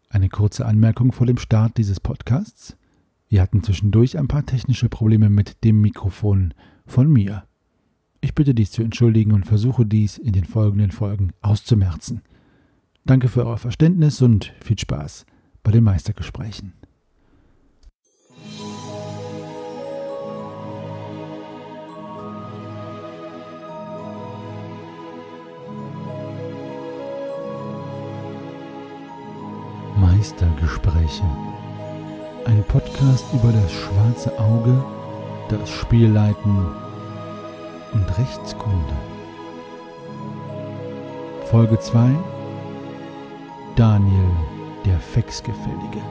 Eine kurze Anmerkung vor dem Start dieses Podcasts. Wir hatten zwischendurch ein paar technische Probleme mit dem Mikrofon von mir. Ich bitte dies zu entschuldigen und versuche dies in den folgenden Folgen auszumerzen. Danke für euer Verständnis und viel Spaß bei den Meistergesprächen. Meistergespräche. Ein Podcast über das schwarze Auge, das Spielleiten und Rechtskunde. Folge 2: Daniel, der Fexgefällige.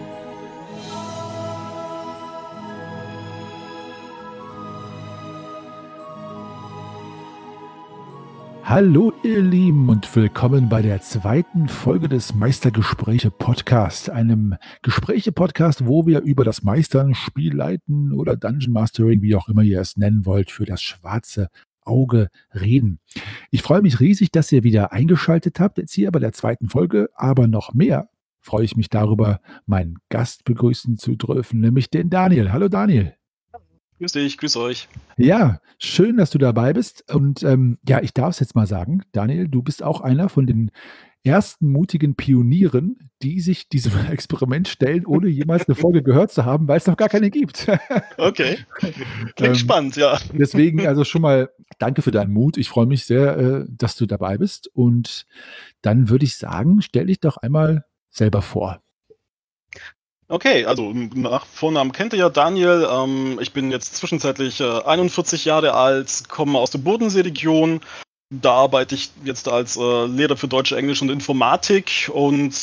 Hallo ihr Lieben und willkommen bei der zweiten Folge des Meistergespräche-Podcast, einem Gespräche-Podcast, wo wir über das Meistern, Spielleiten oder Dungeon Mastering, wie auch immer ihr es nennen wollt, für das schwarze Auge reden. Ich freue mich riesig, dass ihr wieder eingeschaltet habt, jetzt hier bei der zweiten Folge, aber noch mehr freue ich mich darüber, meinen Gast begrüßen zu dürfen, nämlich den Daniel. Hallo Daniel. Grüß dich, grüß euch. Ja, schön, dass du dabei bist. Und ich darf es jetzt mal sagen, Daniel, du bist auch einer von den ersten mutigen Pionieren, die sich diesem Experiment stellen, ohne jemals eine Folge gehört zu haben, weil es noch gar keine gibt. Okay, klingt spannend, ja. Deswegen also schon mal danke für deinen Mut. Ich freue mich sehr, dass du dabei bist. Und dann würde ich sagen, stell dich doch einmal selber vor. Okay, also nach Vornamen kennt ihr ja Daniel. Ich bin jetzt zwischenzeitlich 41 Jahre alt, komme aus der Bodenseeregion. Da arbeite ich jetzt als Lehrer für Deutsch, Englisch und Informatik und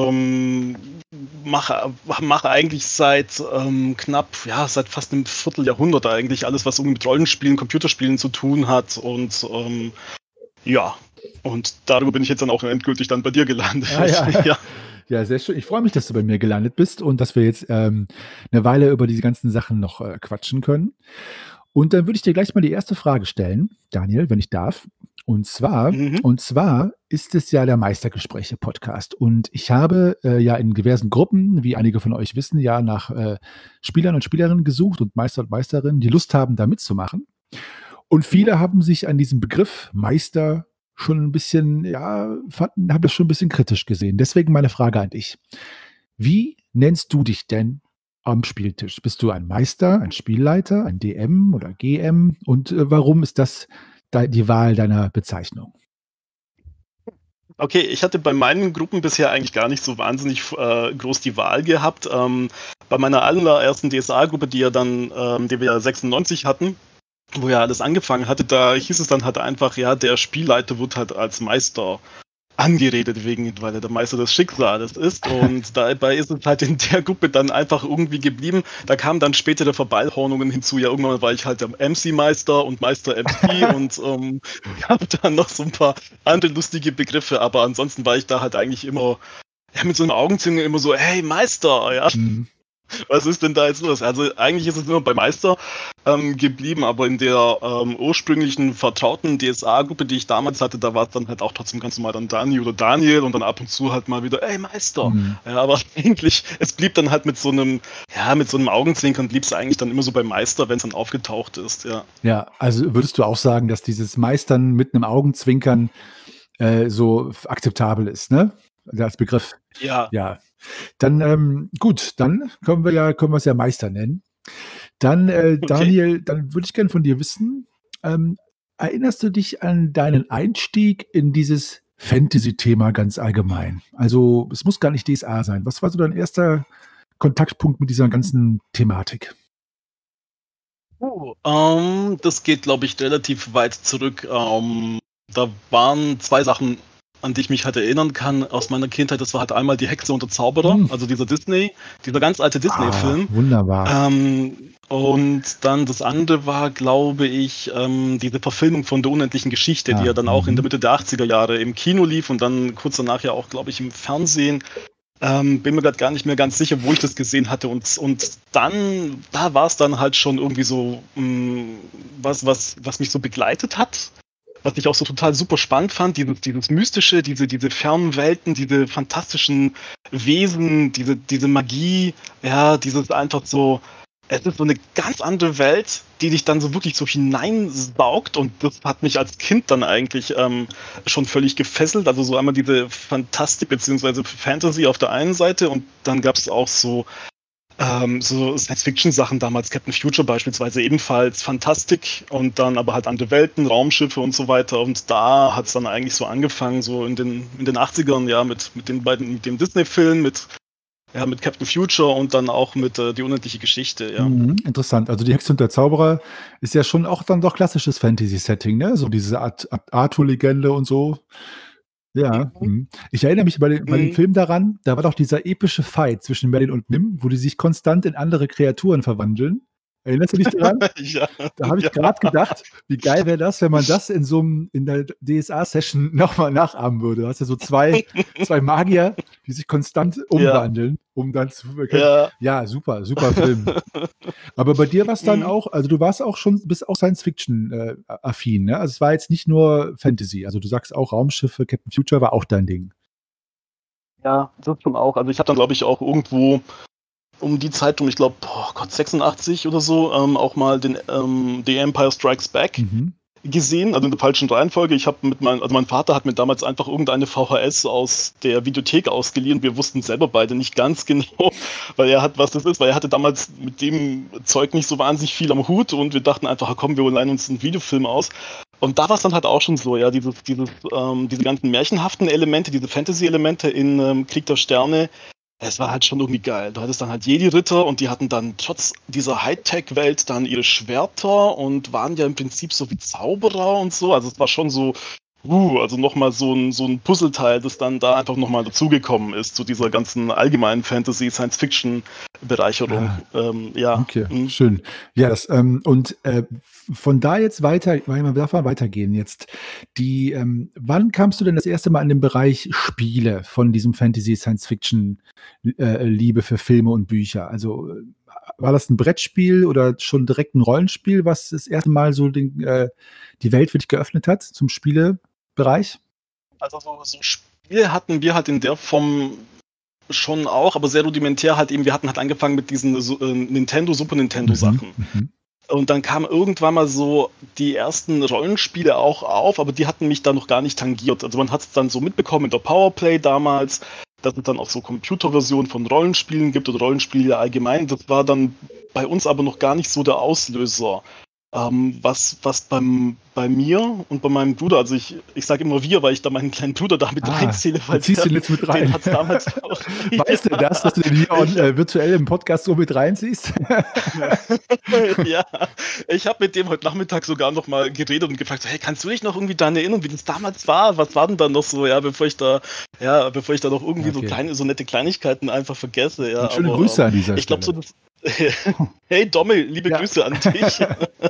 mache eigentlich seit seit fast einem Vierteljahrhundert eigentlich alles, was irgendwie mit Rollenspielen, Computerspielen zu tun hat. Und und darüber bin ich jetzt dann auch endgültig dann bei dir gelandet. Ja. Ja, sehr schön. Ich freue mich, dass du bei mir gelandet bist und dass wir jetzt eine Weile über diese ganzen Sachen noch quatschen können. Und dann würde ich dir gleich mal die erste Frage stellen, Daniel, wenn ich darf. Und zwar ist es ja der Meistergespräche-Podcast. Und ich habe ja in diversen Gruppen, wie einige von euch wissen, ja nach Spielern und Spielerinnen gesucht und Meister und Meisterinnen, die Lust haben, da mitzumachen. Und viele haben sich an diesem Begriff Meister schon ein bisschen, haben das schon ein bisschen kritisch gesehen. Deswegen meine Frage an dich. Wie nennst du dich denn am Spieltisch? Bist du ein Meister, ein Spielleiter, ein DM oder GM? Und warum ist das die Wahl deiner Bezeichnung? Okay, ich hatte bei meinen Gruppen bisher eigentlich gar nicht so wahnsinnig groß die Wahl gehabt. Bei meiner allerersten DSA-Gruppe, die wir ja 96 hatten, wo ja alles angefangen hatte, da hieß es dann halt einfach, ja, der Spielleiter wird halt als Meister angeredet, weil er der Meister des Schicksals ist. Und dabei ist es halt in der Gruppe dann einfach irgendwie geblieben. Da kamen dann spätere Verballhornungen hinzu. Ja, irgendwann war ich halt der MC-Meister und Meister-MC und habe dann noch so ein paar andere lustige Begriffe. Aber ansonsten war ich da halt eigentlich immer mit so einem Augenzwinkern immer so, hey Meister, ja. Was ist denn da jetzt los? Also eigentlich ist es nur bei Meister geblieben, aber in der ursprünglichen vertrauten DSA-Gruppe, die ich damals hatte, da war es dann halt auch trotzdem ganz normal dann Dani oder Daniel und dann ab und zu halt mal wieder, ey Meister. Ja, aber eigentlich, es blieb dann halt mit so einem Augenzwinkern blieb es eigentlich dann immer so bei Meister, wenn es dann aufgetaucht ist, ja. Ja, also würdest du auch sagen, dass dieses Meistern mit einem Augenzwinkern so akzeptabel ist, ne? Als Begriff. Ja. Ja. Dann, gut, dann können wir es ja Meister nennen. Dann, Daniel, dann würde ich gerne von dir wissen, erinnerst du dich an deinen Einstieg in dieses Fantasy-Thema ganz allgemein? Also, es muss gar nicht DSA sein. Was war so dein erster Kontaktpunkt mit dieser ganzen Thematik? Das geht, glaube ich, relativ weit zurück. Da waren zwei Sachen, an die ich mich halt erinnern kann aus meiner Kindheit. Das war halt einmal die Hexe und der Zauberer, also dieser ganz alte Disney-Film. Wunderbar. Und dann das andere war, glaube ich, diese Verfilmung von der unendlichen Geschichte, die ja dann auch in der Mitte der 80er Jahre im Kino lief und dann kurz danach ja auch, glaube ich, im Fernsehen. Bin mir gerade gar nicht mehr ganz sicher, wo ich das gesehen hatte. Und dann, da war es dann halt schon irgendwie so was mich so begleitet hat. was ich auch so total super spannend fand, dieses Mystische, diese fernen Welten, diese fantastischen Wesen, diese Magie, ja, dieses einfach so, es ist so eine ganz andere Welt, die dich dann so wirklich so hineinsaugt und das hat mich als Kind dann eigentlich schon völlig gefesselt. Also so einmal diese Fantastik bzw. Fantasy auf der einen Seite und dann gab es auch so Science-Fiction-Sachen damals, Captain Future beispielsweise ebenfalls Fantastik und dann aber halt andere Welten, Raumschiffe und so weiter. Und da hat es dann eigentlich so angefangen, so in den 80ern, ja, mit mit dem Disney-Film, mit Captain Future und dann auch mit Die unendliche Geschichte, ja. Mhm, interessant. Also die Hexe und der Zauberer ist ja schon auch dann doch klassisches Fantasy-Setting, ne? So diese Art Arthur-Legende und so. Ja, Mhm. mhm. Ich erinnere mich bei dem Mhm. Film daran, da war doch dieser epische Fight zwischen Merlin und Nim, wo die sich konstant in andere Kreaturen verwandeln. Erinnerst du dich daran? Ja, Da habe ich ja. grad gedacht, wie geil wäre das, wenn man das in der DSA-Session noch mal nachahmen würde. Du hast ja so zwei Magier, die sich konstant Ja, umwandeln, um dann zu können. ja. Ja, super, super Film. Aber bei dir war's dann Mhm. auch, also du warst auch schon, bist auch Science Fiction affin, ne? Also es war jetzt nicht nur Fantasy. Also du sagst auch Raumschiffe, Captain Future war auch dein Ding. Ja, das schon auch. Also ich habe dann, glaube ich, auch irgendwo um die Zeit ich glaube, Gott, 86 oder so, auch mal den The Empire Strikes Back Mhm. gesehen, also in der falschen Reihenfolge. Also mein Vater hat mir damals einfach irgendeine VHS aus der Videothek ausgeliehen. Wir wussten selber beide nicht ganz genau, was das ist, weil er hatte damals mit dem Zeug nicht so wahnsinnig viel am Hut und wir dachten einfach, komm, wir leihen uns einen Videofilm aus. Und da war es dann halt auch schon so, ja, diese ganzen märchenhaften Elemente, diese Fantasy-Elemente in Krieg der Sterne, es war halt schon irgendwie geil. Du hattest dann halt Jedi-Ritter und die hatten dann trotz dieser Hightech-Welt dann ihre Schwerter und waren ja im Prinzip so wie Zauberer und so. Also es war schon so, also nochmal so ein Puzzleteil, das dann da einfach nochmal dazugekommen ist zu dieser ganzen allgemeinen Fantasy-Science-Fiction-Bereicherung. Ah, Ja. okay, schön. Ja, von da jetzt weiter, weil man darf mal weitergehen jetzt. Wann kamst du denn das erste Mal in den Bereich Spiele von diesem Fantasy Science Fiction Liebe für Filme und Bücher? Also war das ein Brettspiel oder schon direkt ein Rollenspiel, was das erste Mal so die Welt für dich geöffnet hat zum Spielebereich? Also so Spiele hatten wir halt in der Form schon auch, aber sehr rudimentär halt eben. Wir hatten halt angefangen mit diesen Nintendo, Super Nintendo Mhm, Sachen. mhm. Und dann kamen irgendwann mal so die ersten Rollenspiele auch auf, aber die hatten mich da noch gar nicht tangiert. Also man hat es dann so mitbekommen in der Powerplay damals, dass es dann auch so Computerversionen von Rollenspielen gibt oder Rollenspiele allgemein. Das war dann bei uns aber noch gar nicht so der Auslöser. Was bei mir und bei meinem Bruder, also ich sage immer wir, weil ich da meinen kleinen Bruder da mit Ah, reinzähle, du weil ziehst ihn jetzt mit den rein. hat es damals auch. Weißt du das, dass du den hier Ich, virtuell im Podcast so mit reinziehst? Ja, ich habe mit dem heute Nachmittag sogar noch mal geredet und gefragt, so: „Hey, kannst du dich noch irgendwie daran erinnern, wie das damals war? Was war denn da noch so, ja, bevor ich da noch irgendwie Okay. so nette Kleinigkeiten einfach vergesse“, ja, Und schöne aber, Grüße an dieser ich glaube so Stelle. das Hey Dommel, liebe Ja. Grüße an dich.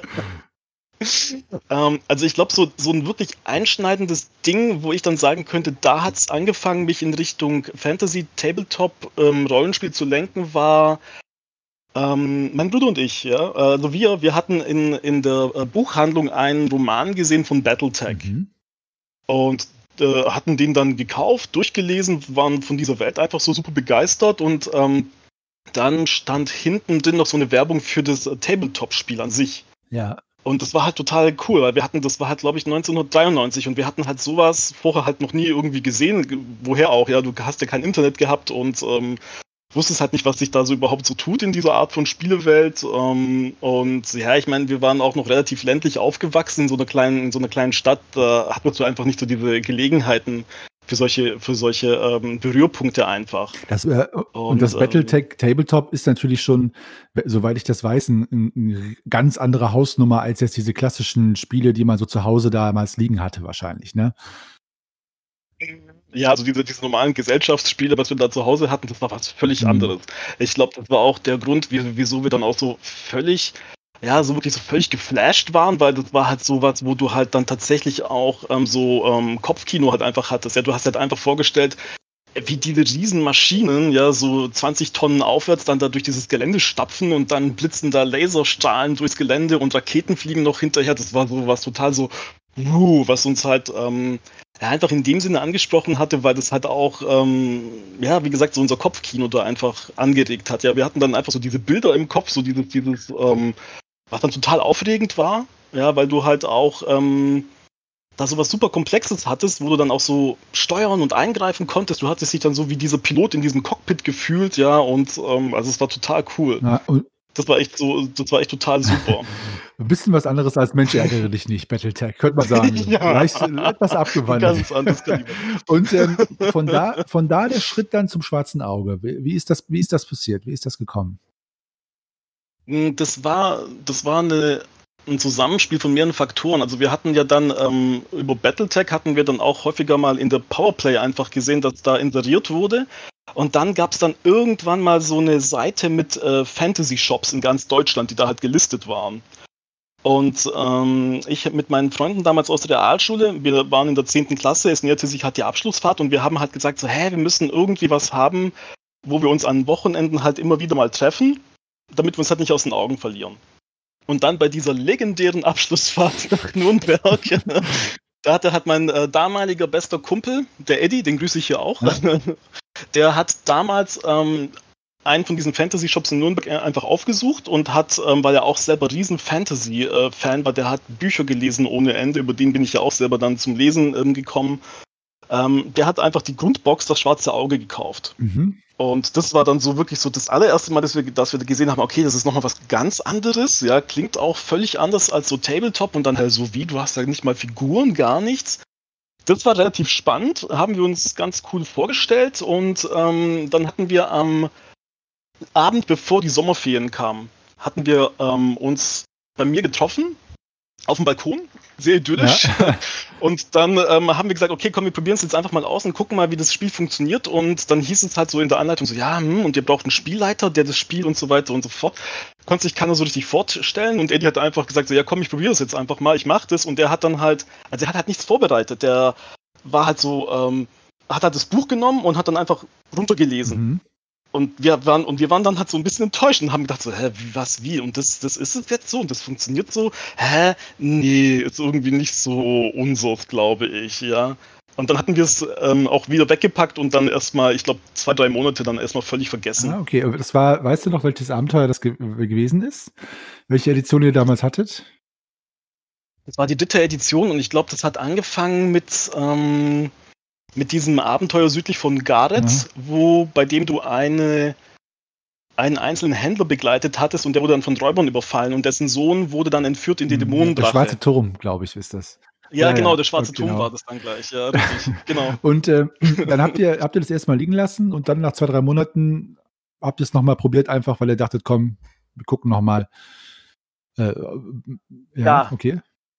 Also ich glaube, so ein wirklich einschneidendes Ding, wo ich dann sagen könnte, da hat's angefangen, mich in Richtung Fantasy Tabletop, Rollenspiel zu lenken, war mein Bruder und ich, ja. Also wir hatten in der Buchhandlung einen Roman gesehen von Battletech Mhm. und hatten den dann gekauft, durchgelesen, waren von dieser Welt einfach so super begeistert und dann stand hinten drin noch so eine Werbung für das Tabletop-Spiel an sich. Ja. Und das war halt total cool, weil das war halt, glaube ich, 1993 und wir hatten halt sowas vorher halt noch nie irgendwie gesehen. Woher auch, ja, du hast ja kein Internet gehabt und wusstest halt nicht, was sich da so überhaupt so tut in dieser Art von Spielewelt. Und ja, ich meine, wir waren auch noch relativ ländlich aufgewachsen in so einer kleinen Stadt. Da hattest du einfach nicht so diese Gelegenheiten für solche Berührpunkte einfach. Und Und das Battletech Tabletop ist natürlich schon, soweit ich das weiß, ein ganz andere Hausnummer als jetzt diese klassischen Spiele, die man so zu Hause damals liegen hatte, wahrscheinlich, ne? ja, also diese normalen Gesellschaftsspiele, was wir da zu Hause hatten, das war was völlig Mhm. anderes. Ich glaube, das war auch der Grund, wieso wir dann auch so völlig, ja, so wirklich so völlig geflasht waren, weil das war halt so was, wo du halt dann tatsächlich auch Kopfkino halt einfach hattest. Ja, du hast halt einfach vorgestellt, wie diese Riesenmaschinen, ja, so 20 Tonnen aufwärts dann da durch dieses Gelände stapfen und dann blitzen da Laserstrahlen durchs Gelände und Raketen fliegen noch hinterher. Das war so was total so, Was uns halt ja, einfach in dem Sinne angesprochen hatte, weil das halt auch, ja, wie gesagt, so unser Kopfkino da einfach angeregt hat. Ja, wir hatten dann einfach so diese Bilder im Kopf, so was dann total aufregend war, ja, weil du halt auch da sowas super Komplexes hattest, wo du dann auch so steuern und eingreifen konntest. Du hattest dich dann so wie dieser Pilot in diesem Cockpit gefühlt, ja, und also es war total cool. Ja, und Das war echt total super. ein bisschen was anderes als Mensch ärgere dich nicht, Battletech, könnte man sagen. Ja, Leicht etwas abgewandelt. ganz anderes Kaliber. Und, von da der Schritt dann zum Schwarzen Auge. Wie ist das passiert? Wie ist das gekommen? Das war ein Zusammenspiel von mehreren Faktoren. Also wir hatten ja dann über Battletech hatten wir dann auch häufiger mal in der Powerplay einfach gesehen, dass da inseriert wurde. Und dann gab es dann irgendwann mal so eine Seite mit Fantasy-Shops in ganz Deutschland, die da halt gelistet waren. Und ich mit meinen Freunden damals aus der Realschule, wir waren in der 10. Klasse, es näherte sich halt die Abschlussfahrt und wir haben halt gesagt, so, wir müssen irgendwie was haben, wo wir uns an Wochenenden halt immer wieder mal treffen, damit wir uns halt nicht aus den Augen verlieren. Und dann bei dieser legendären Abschlussfahrt nach Nürnberg, da hatte halt mein damaliger bester Kumpel, der Eddie, den grüße ich hier auch, Ja. der hat damals einen von diesen Fantasy-Shops in Nürnberg einfach aufgesucht und hat, weil er auch selber riesen Fantasy-Fan war, der hat Bücher gelesen ohne Ende, über den bin ich ja auch selber dann zum Lesen gekommen. Der hat einfach die Grundbox Das Schwarze Auge gekauft. Mhm. Und das war dann so wirklich so das allererste Mal, dass wir gesehen haben, okay, das ist nochmal was ganz anderes, ja, klingt auch völlig anders als so Tabletop und dann halt so wie, du hast da nicht mal Figuren, gar nichts. Das war relativ spannend, haben wir uns ganz cool vorgestellt und dann hatten wir am Abend, bevor die Sommerferien kamen, hatten wir uns bei mir getroffen, auf dem Balkon, sehr idyllisch. Ja. Und dann haben wir gesagt, okay, komm, wir probieren es jetzt einfach mal aus und gucken mal, wie das Spiel funktioniert. Und dann hieß es halt so in der Anleitung so, ja, und ihr braucht einen Spielleiter, der das Spiel und so weiter und so fort. Konnte sich keiner so richtig vorstellen. Und Eddie hat einfach gesagt, so, ja, komm, ich probiere das jetzt einfach mal, ich mache das. Und der hat dann halt, also er hat halt nichts vorbereitet. Der war halt so, hat halt das Buch genommen und hat dann einfach runtergelesen. Mhm. Und wir waren dann halt so ein bisschen enttäuscht und haben gedacht so, wie? Und das ist es jetzt so und das funktioniert so? Nee, ist irgendwie nicht so unseres, glaube ich, ja. Und dann hatten wir es auch wieder weggepackt und dann erstmal, ich glaube, 2, 3 Monate dann erstmal völlig vergessen. Okay. Aber das war, weißt du noch, welches Abenteuer das gewesen ist? Welche Edition ihr damals hattet? Das war die 3. Edition und ich glaube, das hat angefangen mit diesem Abenteuer südlich von Gareth, bei dem du einen einzelnen Händler begleitet hattest und der wurde dann von Räubern überfallen und dessen Sohn wurde dann entführt in die Der Dämonendrache. Schwarze Turm, glaube ich, ist das. Ja, genau, Ja. der Schwarze Turm Genau. war das dann gleich, ja, richtig, genau. Und dann habt ihr das erstmal liegen lassen und dann nach 2, 3 Monaten habt ihr es nochmal probiert, einfach weil ihr dachtet, komm, wir gucken nochmal. Ja. Okay.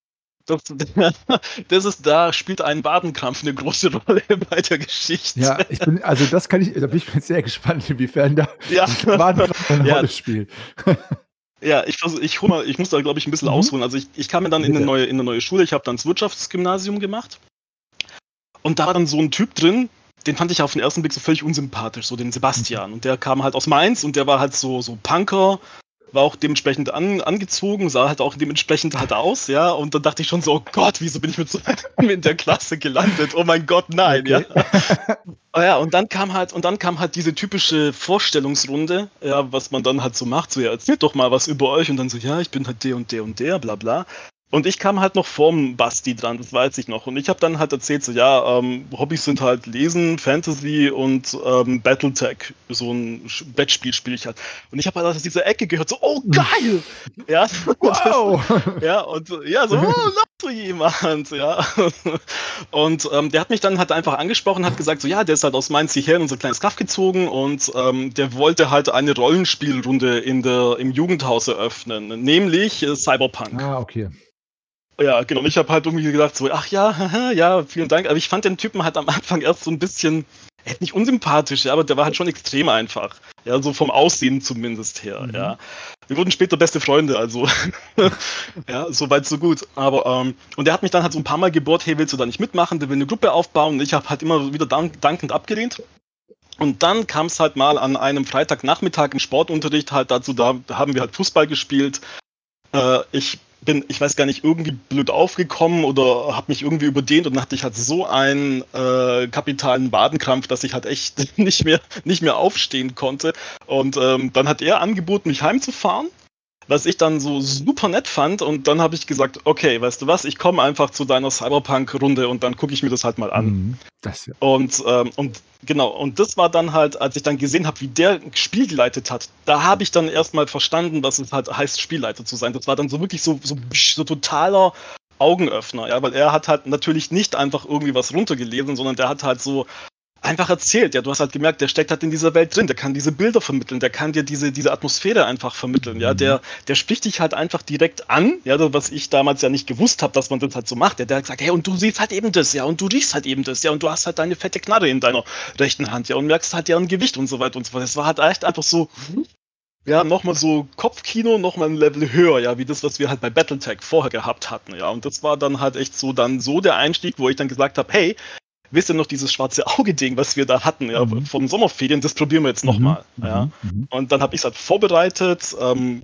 Da spielt ein Wadenkrampf eine große Rolle bei der Geschichte. Ja, da bin ich jetzt sehr gespannt, inwiefern da Ja. Wadenkrampf eine Ja. Rolle spielt. Ja, ich muss da, glaube ich, ein bisschen ausholen. Also ich kam ja dann in Bitte. eine neue Schule, ich habe dann das Wirtschaftsgymnasium gemacht. Und da war dann so ein Typ drin, den fand ich auf den ersten Blick so völlig unsympathisch, so den Sebastian. Und der kam halt aus Mainz und der war halt so Punker, war auch dementsprechend angezogen, sah halt auch dementsprechend halt aus, ja. Und dann dachte ich schon so, oh Gott, wieso bin ich mit so einem in der Klasse gelandet? Oh mein Gott, nein, Okay. ja. Und dann kam halt diese typische Vorstellungsrunde, ja, was man dann halt so macht, so, ja, erzählt doch mal was über euch und dann so, ja, ich bin halt der und der und der, bla bla. Und ich kam halt noch vorm Basti dran, das weiß ich noch. Und ich habe dann halt erzählt, so, ja, Hobbys sind halt Lesen, Fantasy und Battletech. So ein Brettspiel spiele ich halt. Und ich habe halt aus dieser Ecke gehört, so, oh, geil! Ja, Wow! ja, und ja, so, oh, noch so jemand, ja. Und der hat mich dann halt einfach angesprochen, hat gesagt, so, ja, der ist halt aus Mainz hierher in unser kleines Kaff gezogen und der wollte halt eine Rollenspielrunde im Jugendhaus eröffnen, nämlich Cyberpunk. Okay. Ja, genau. Und ich habe halt irgendwie gedacht, so, ach ja, haha, ja, vielen Dank. Aber ich fand den Typen halt am Anfang erst so ein bisschen, nicht unsympathisch, ja, aber der war halt schon extrem einfach. Ja, so vom Aussehen zumindest her, ja. Wir wurden später beste Freunde, also ja, so weit, so gut. Aber, und der hat mich dann halt so ein paar Mal gebohrt, hey, willst du da nicht mitmachen? Der will eine Gruppe aufbauen und ich habe halt immer wieder dankend abgelehnt. Und dann kam es halt mal an einem Freitagnachmittag im Sportunterricht halt dazu, da haben wir halt Fußball gespielt. Ich bin, ich weiß gar nicht, irgendwie blöd aufgekommen oder habe mich irgendwie überdehnt und dann hatte ich halt so einen kapitalen Wadenkrampf, dass ich halt echt nicht mehr aufstehen konnte. Und dann hat er angeboten, mich heimzufahren, was ich dann so super nett fand. Und dann habe ich gesagt, okay, weißt du was, ich komme einfach zu deiner Cyberpunk-Runde und dann gucke ich mir das halt mal an. Das ja. Und genau, und das war dann halt, als ich dann gesehen habe, wie der Spiel geleitet hat, da habe ich dann erstmal verstanden, was es halt heißt, Spielleiter zu sein. Das war dann so wirklich so totaler Augenöffner, ja, weil er hat halt natürlich nicht einfach irgendwie was runtergelesen, sondern der hat halt so einfach erzählt. Ja, du hast halt gemerkt, der steckt halt in dieser Welt drin, der kann diese Bilder vermitteln, der kann dir diese Atmosphäre einfach vermitteln. Ja, der spricht dich halt einfach direkt an, ja, was ich damals ja nicht gewusst habe, dass man das halt so macht. Der hat gesagt, hey, und du siehst halt eben das, ja, und du riechst halt eben das, ja, und du hast halt deine fette Knarre in deiner rechten Hand, ja, und merkst halt deren Gewicht und so weiter und so fort. Das war halt echt einfach so, ja, nochmal so Kopfkino, nochmal ein Level höher, ja, wie das, was wir halt bei Battletech vorher gehabt hatten, ja. Und das war dann halt echt so der Einstieg, wo ich dann gesagt habe, hey, wisst ihr noch dieses schwarze Auge-Ding, was wir da hatten, ja, vom Sommerferien, das probieren wir jetzt nochmal. Ja. Und dann habe ich es halt vorbereitet,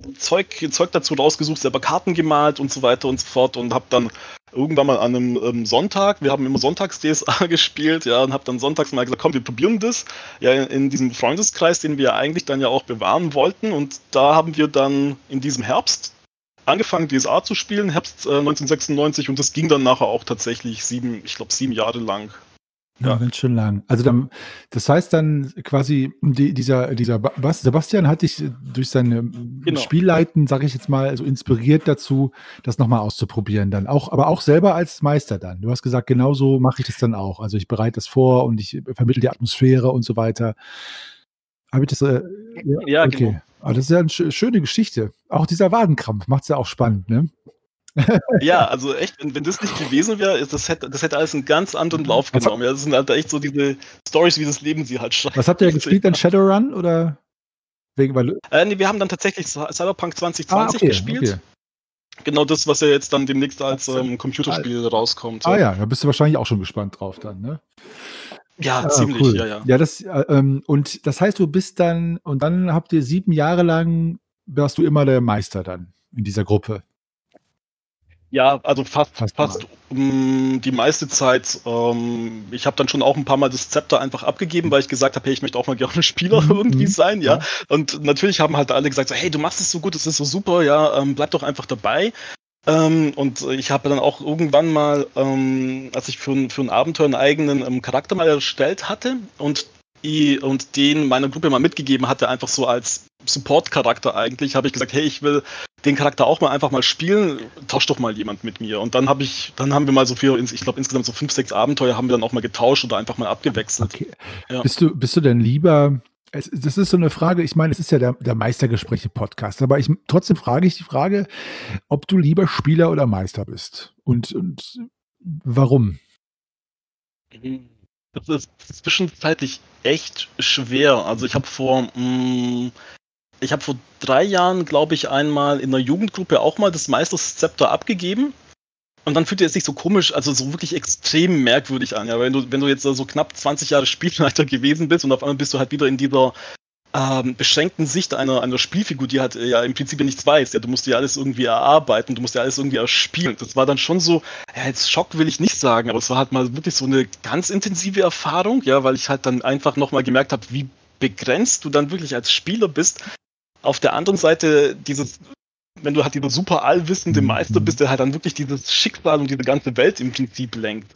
Zeug dazu rausgesucht, selber Karten gemalt und so weiter und so fort und habe dann irgendwann mal an einem Sonntag, wir haben immer sonntags DSA gespielt, ja, und habe dann sonntags mal gesagt, komm, wir probieren das, ja, in diesem Freundeskreis, den wir eigentlich dann ja auch bewahren wollten und da haben wir dann in diesem Herbst angefangen, DSA zu spielen, Herbst 1996 und das ging dann nachher auch tatsächlich 7 Jahre lang. Ja, ganz schön lang. Also dann, das heißt dann quasi, Sebastian hat dich durch seine Spielleiten, sage ich jetzt mal, also inspiriert dazu, das nochmal auszuprobieren dann. Aber auch selber als Meister dann. Du hast gesagt, genauso mache ich das dann auch. Also ich bereite das vor und ich vermittle die Atmosphäre und so weiter. Habe ich das? Ja, okay. genau. Aber das ist ja eine schöne Geschichte. Auch dieser Wadenkrampf macht es ja auch spannend, ne? Ja, also echt, wenn das nicht gewesen wäre, das hätte alles einen ganz anderen Lauf genommen. Ja, das sind halt echt so diese Stories, wie das Leben sie halt schreibt. Was habt ihr gespielt dann? Shadowrun oder? Nee, wir haben dann tatsächlich Cyberpunk 2020 gespielt. Okay. Genau das, was ja jetzt dann demnächst als Computerspiel rauskommt. Ja, da bist du wahrscheinlich auch schon gespannt drauf dann, ne? Ja, ziemlich, cool. Ja. Ja, und das heißt, du bist dann, und dann habt ihr 7 Jahre lang, warst du immer der Meister dann in dieser Gruppe. Ja, also fast die meiste Zeit. Ich habe dann schon auch ein paar Mal das Zepter einfach abgegeben, weil ich gesagt habe, hey, ich möchte auch mal gerne Spieler irgendwie sein, ja. Und natürlich haben halt alle gesagt, so, hey, du machst es so gut, das ist so super, ja, bleib doch einfach dabei. Und ich habe dann auch irgendwann mal, als ich für ein Abenteuer einen eigenen Charakter mal erstellt hatte und den meiner Gruppe mal mitgegeben hatte, einfach so als Support-Charakter eigentlich, habe ich gesagt, hey, ich will den Charakter auch mal einfach mal spielen, tausch doch mal jemand mit mir. Und dann haben wir mal ich glaube insgesamt so 5, 6 Abenteuer haben wir dann auch mal getauscht oder einfach mal abgewechselt. Okay. Ja. Bist du denn lieber, das ist so eine Frage, ich meine, es ist ja der Meistergespräche-Podcast, aber trotzdem frage ich die Frage, ob du lieber Spieler oder Meister bist und warum? Das ist zwischenzeitlich echt schwer. Also ich habe vor 3 Jahren, glaube ich, einmal in einer Jugendgruppe auch mal das Meisterzepter abgegeben. Und dann fühlt es sich so komisch, also so wirklich extrem merkwürdig an. Ja, wenn du jetzt so knapp 20 Jahre Spielleiter gewesen bist und auf einmal bist du halt wieder in dieser beschränkten Sicht einer Spielfigur, die halt ja im Prinzip nichts weiß. Ja, du musst ja alles irgendwie erarbeiten, du musst ja alles irgendwie erspielen. Das war dann schon so, ja, jetzt Schock will ich nicht sagen, aber es war halt mal wirklich so eine ganz intensive Erfahrung, ja, weil ich halt dann einfach nochmal gemerkt habe, wie begrenzt du dann wirklich als Spieler bist. Auf der anderen Seite wenn du halt dieser super allwissende Meister bist, der halt dann wirklich dieses Schicksal und diese ganze Welt im Prinzip lenkt.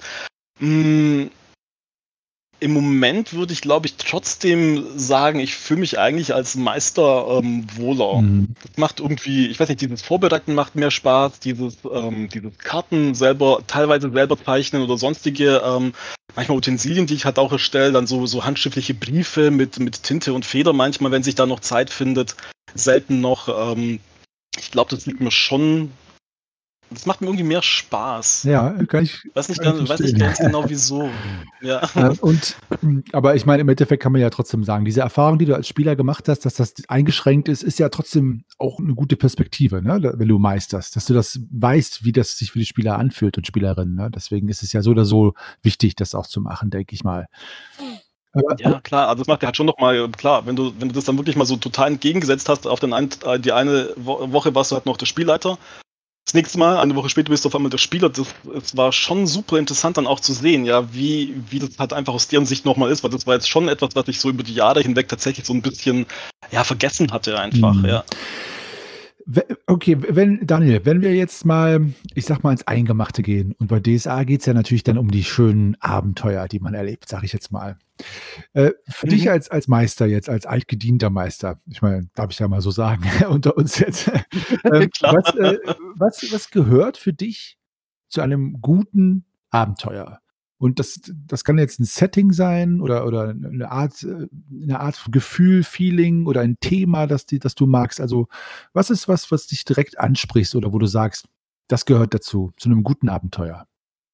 Im Moment würde ich, glaube ich, trotzdem sagen, ich fühle mich eigentlich als Meister wohler. Das macht irgendwie, ich weiß nicht, dieses Vorbereiten macht mehr Spaß, dieses Karten teilweise selber zeichnen oder sonstige, manchmal Utensilien, die ich halt auch erstelle, dann so handschriftliche Briefe mit Tinte und Feder manchmal, wenn sich da noch Zeit findet. Selten noch. Ich glaube, das liegt mir schon. Das macht mir irgendwie mehr Spaß. Ja, kann ich. Weiß nicht ganz genau wieso. Ja. Aber ich meine, im Endeffekt kann man ja trotzdem sagen, diese Erfahrung, die du als Spieler gemacht hast, dass das eingeschränkt ist ja trotzdem auch eine gute Perspektive, ne? Wenn du meisterst, dass du das weißt, wie das sich für die Spieler anfühlt und Spielerinnen. Ne? Deswegen ist es ja so oder so wichtig, das auch zu machen, denke ich mal. Ja, klar, also das macht ja halt schon nochmal, klar, wenn du das dann wirklich mal so total entgegengesetzt hast, die eine Woche warst du halt noch der Spielleiter das nächste Mal, eine Woche später, bist du auf einmal der Spieler. Es war schon super interessant dann auch zu sehen, ja, wie das halt einfach aus deren Sicht nochmal ist, weil das war jetzt schon etwas, was ich so über die Jahre hinweg tatsächlich so ein bisschen, ja, vergessen hatte einfach, Mhm. ja. Okay, Daniel, wenn wir jetzt mal, ich sag mal, ins Eingemachte gehen und bei DSA geht es ja natürlich dann um die schönen Abenteuer, die man erlebt, sage ich jetzt mal. Für dich Mhm. als Meister jetzt, als altgedienter Meister, ich meine, darf ich ja mal so sagen, unter uns jetzt, Klar. was gehört für dich zu einem guten Abenteuer? Und das kann jetzt ein Setting sein oder eine Art Gefühl, Feeling oder ein Thema, das du magst. Also, was ist was dich direkt ansprichst oder wo du sagst: „Das gehört dazu, zu einem guten Abenteuer?“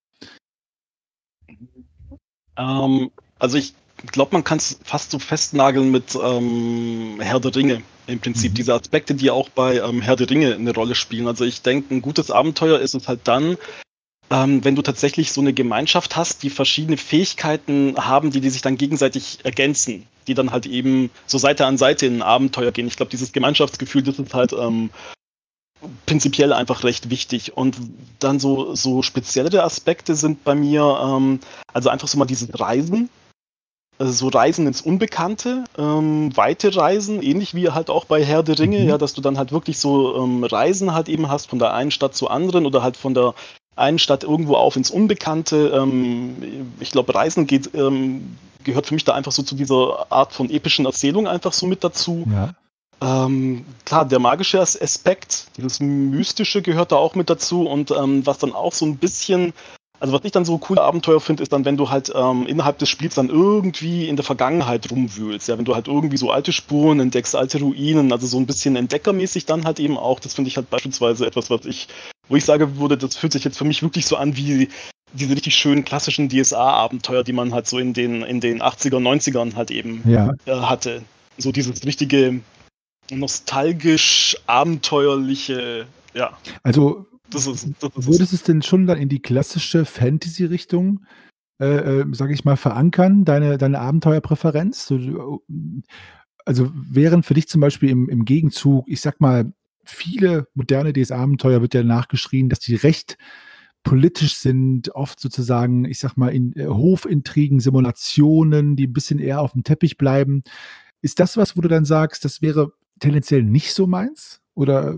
Also ich glaube, man kann es fast so festnageln mit Herr der Ringe. Im Prinzip Mhm. diese Aspekte, die auch bei Herr der Ringe eine Rolle spielen. Also ich denke, ein gutes Abenteuer ist es halt dann, wenn du tatsächlich so eine Gemeinschaft hast, die verschiedene Fähigkeiten haben, die sich dann gegenseitig ergänzen, die dann halt eben so Seite an Seite in ein Abenteuer gehen. Ich glaube, dieses Gemeinschaftsgefühl, das ist halt prinzipiell einfach recht wichtig. Und dann so speziellere Aspekte sind bei mir, also einfach so mal dieses Reisen, also so Reisen ins Unbekannte, weite Reisen, ähnlich wie halt auch bei Herr der Ringe, Mhm. ja, dass du dann halt wirklich so Reisen halt eben hast von der einen Stadt zur anderen oder halt von der einen Stadt irgendwo auf ins Unbekannte. Ich glaube, Reisen gehört für mich da einfach so zu dieser Art von epischen Erzählung einfach so mit dazu. Ja. Klar, der magische Aspekt, dieses Mystische gehört da auch mit dazu und was dann auch so ein bisschen, also was ich dann so coole Abenteuer finde, ist dann, wenn du halt innerhalb des Spiels dann irgendwie in der Vergangenheit rumwühlst, ja, wenn du halt irgendwie so alte Spuren entdeckst, alte Ruinen, also so ein bisschen entdeckermäßig dann halt eben auch, das finde ich halt beispielsweise etwas, wo ich sagen würde, das fühlt sich jetzt für mich wirklich so an wie diese richtig schönen klassischen DSA-Abenteuer, die man halt so in den 80er, 90ern halt eben Ja. hatte. So dieses richtige nostalgisch abenteuerliche, ja, Also, das ist es. würdest es denn schon dann in die klassische Fantasy-Richtung, sage ich mal, verankern, deine Abenteuerpräferenz? Also, wären für dich zum Beispiel im Gegenzug, ich sage mal, viele moderne DS-Abenteuer wird ja nachgeschrien, dass die recht politisch sind, oft sozusagen, ich sage mal, in Hofintrigen, Simulationen, die 'n bisschen eher aufm Teppich bleiben. Ist das was, wo du dann sagst, das wäre tendenziell nicht so meins? Oder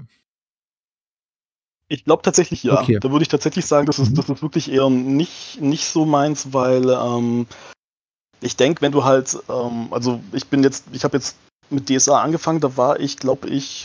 Ich glaube tatsächlich ja. okay. Da würde ich tatsächlich sagen, das ist Mhm. das ist wirklich eher nicht so meins, weil, ich denke, wenn du halt, also ich habe jetzt mit DSA angefangen, da war ich, glaube ich,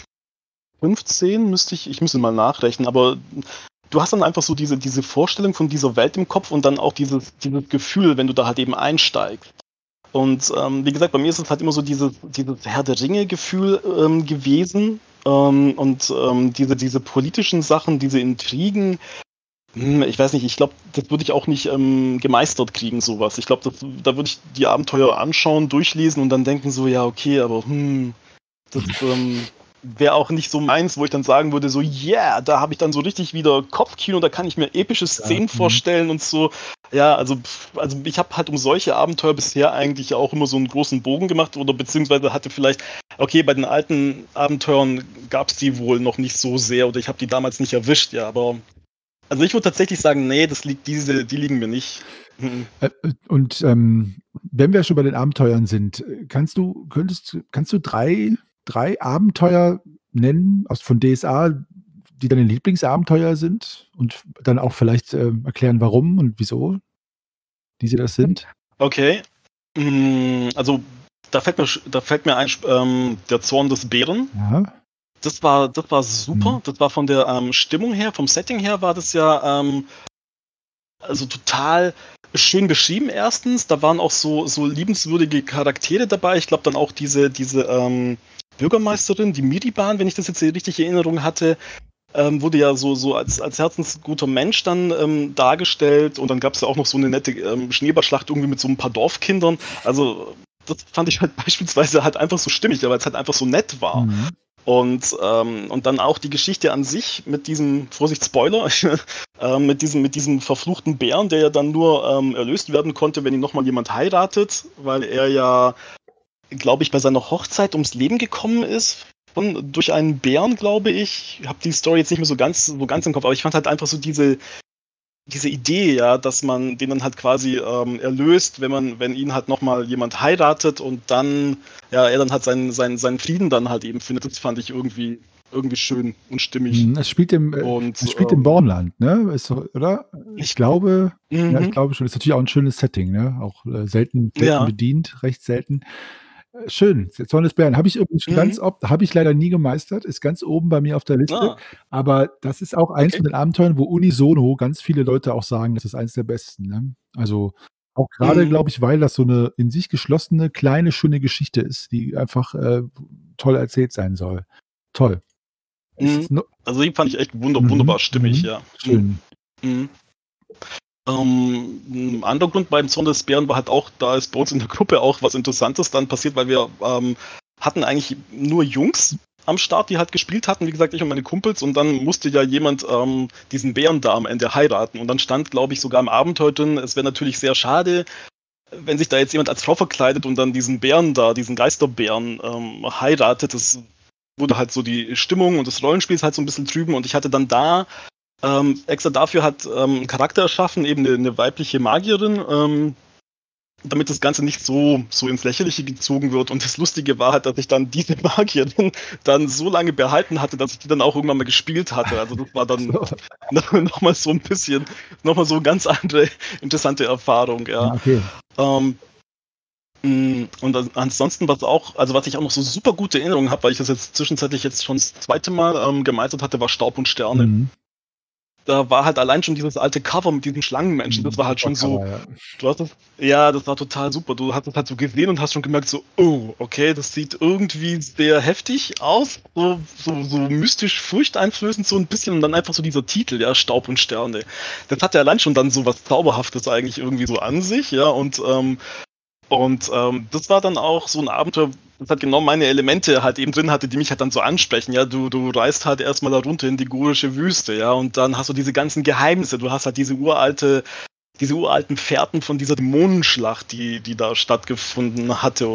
15, ich müsste mal nachrechnen, aber du hast dann einfach so diese Vorstellung von dieser Welt im Kopf und dann auch dieses Gefühl, wenn du da halt eben einsteigst. Und wie gesagt, bei mir ist es halt immer so dieses Herr der Ringe-Gefühl gewesen. Und diese politischen Sachen, diese Intrigen, ich weiß nicht, ich glaube, das würde ich auch nicht gemeistert kriegen, sowas. Ich glaube, da würde ich die Abenteuer anschauen, durchlesen und dann denken so, ja, okay, aber das wäre auch nicht so meins, wo ich dann sagen würde, so, yeah, da habe ich dann so richtig wieder Kopfkino, da kann ich mir epische Ja, Szenen mhm. vorstellen und so. Ja, also ich habe halt um solche Abenteuer bisher eigentlich auch immer so einen großen Bogen gemacht oder beziehungsweise hatte vielleicht, okay, bei den alten Abenteuern gab es die wohl noch nicht so sehr oder ich habe die damals nicht erwischt, ja, aber also ich würde tatsächlich sagen, nee, die liegen mir nicht. Mhm. Und, wenn wir schon bei den Abenteuern sind, kannst du drei Abenteuer nennen von DSA, die deine Lieblingsabenteuer sind und dann auch vielleicht, erklären, warum und wieso diese das sind? Okay. Also da fällt mir ein, der Zorn des Bären. Ja. Das war Mhm. super. Das war von der Stimmung her, vom Setting her war das ja also total schön beschrieben erstens. Da waren auch so liebenswürdige Charaktere dabei. Ich glaube dann auch diese Bürgermeisterin, die Miriban, wenn ich das jetzt richtig in Erinnerung hatte, wurde ja so als herzensguter Mensch dann dargestellt. Und dann gab es ja auch noch so eine nette Schneeballschlacht irgendwie mit so ein paar Dorfkindern. Also das fand ich halt beispielsweise halt einfach so stimmig, weil es halt einfach so nett war. Mhm. Und dann auch die Geschichte an sich mit diesem, Vorsicht, Spoiler, mit diesem verfluchten Bären, der ja dann nur erlöst werden konnte, wenn ihn nochmal jemand heiratet, weil er ja, glaube ich, bei seiner Hochzeit ums Leben gekommen ist. durch einen Bären, glaube ich. Ich habe die Story jetzt nicht mehr so ganz im Kopf, aber ich fand halt einfach so diese Idee, ja, dass man den dann halt quasi erlöst, wenn ihn halt nochmal jemand heiratet und dann, ja, er dann halt seinen Frieden dann halt eben findet. Das fand ich irgendwie schön und stimmig. Es spielt im, Und es spielt im Bornland, ne? Ist so, oder? Ich ich, glaube, ja, ich mhm, glaube schon. Ist natürlich auch ein schönes Setting, ne? Auch selten ja, bedient, recht selten. Schön, Zorn des Bären. Habe ich übrigens schon mhm, ganz oft, habe ich leider nie gemeistert, ist ganz oben bei mir auf der Liste. ah, Aber das ist auch eins okay. von den Abenteuern, wo unisono ganz viele Leute auch sagen, das ist eins der besten. Ne? Also auch gerade, Mhm, glaube ich, weil das so eine in sich geschlossene, kleine, schöne Geschichte ist, die einfach toll erzählt sein soll. Toll. mhm. Ist no Also die fand ich echt mhm, wunderbar stimmig, mhm. ja. Mhm, Schön. mhm. 'N anderer Grund beim Zorn des Bären war halt auch, da ist bei uns in der Gruppe auch was Interessantes dann passiert, weil wir hatten eigentlich nur Jungs am Start, die halt gespielt hatten, wie gesagt, ich und meine Kumpels, und dann musste ja jemand diesen Bären da am Ende heiraten. Und dann stand, glaube ich, sogar im Abenteuer drin, es wäre natürlich sehr schade, wenn sich da jetzt jemand als Frau verkleidet und dann diesen Bären da, diesen Geisterbären heiratet. Das wurde halt so die Stimmung und das Rollenspiel ist halt so ein bisschen trüben, und ich hatte dann da extra dafür hat einen Charakter erschaffen, eben eine weibliche Magierin, damit das Ganze nicht so ins Lächerliche gezogen wird. Und das Lustige war halt, dass ich dann diese Magierin dann so lange behalten hatte, dass ich die dann auch irgendwann mal gespielt hatte. Also das war dann So. nochmal so ein bisschen, nochmal so eine ganz andere interessante Erfahrung, ja. Okay. Ähm, und ansonsten, was ich auch noch so super gute Erinnerungen habe, weil ich das jetzt zwischenzeitlich jetzt schon das zweite Mal gemeistert hatte, war Staub und Sterne. Mhm. Da war halt allein schon dieses alte Cover mit diesem Schlangenmenschen, das Mhm. war halt Super schon so, Cover, ja. du hast das, ja, das war total super. Du hast es halt so gesehen und hast schon gemerkt, so, oh, okay, das sieht irgendwie sehr heftig aus, so mystisch furchteinflößend, so ein bisschen, und dann einfach so dieser Titel, ja, Staub und Sterne. Das hat ja allein schon dann so was Zauberhaftes eigentlich irgendwie so an sich, ja, und das war dann auch so ein Abenteuer, das hat genau meine Elemente halt eben drin hatte, die mich halt dann so ansprechen. Ja, du reist halt erstmal da runter in die gorische Wüste, ja, und dann hast du diese ganzen Geheimnisse. Du hast halt diese uralten Fährten von dieser Dämonenschlacht, die da stattgefunden hatte,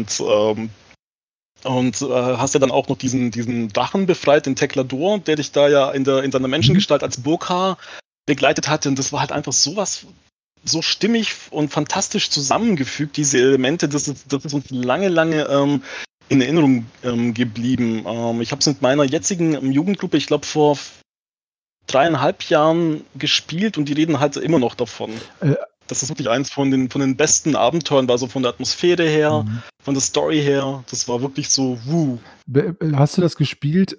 und hast ja dann auch noch diesen Drachen befreit, den Teklador, der dich da ja in seiner Mhm. Menschengestalt als Burka begleitet hatte. Und das war halt einfach sowas so stimmig und fantastisch zusammengefügt, diese Elemente, das ist uns lange in Erinnerung geblieben. Ich habe es mit meiner jetzigen Jugendgruppe, ich glaube, vor 3,5 Jahren gespielt, und die reden halt immer noch davon. Äh, Das ist wirklich eins von den besten Abenteuern, war so von der Atmosphäre her, mhm. von der Story her. Das war wirklich so, Hast du das gespielt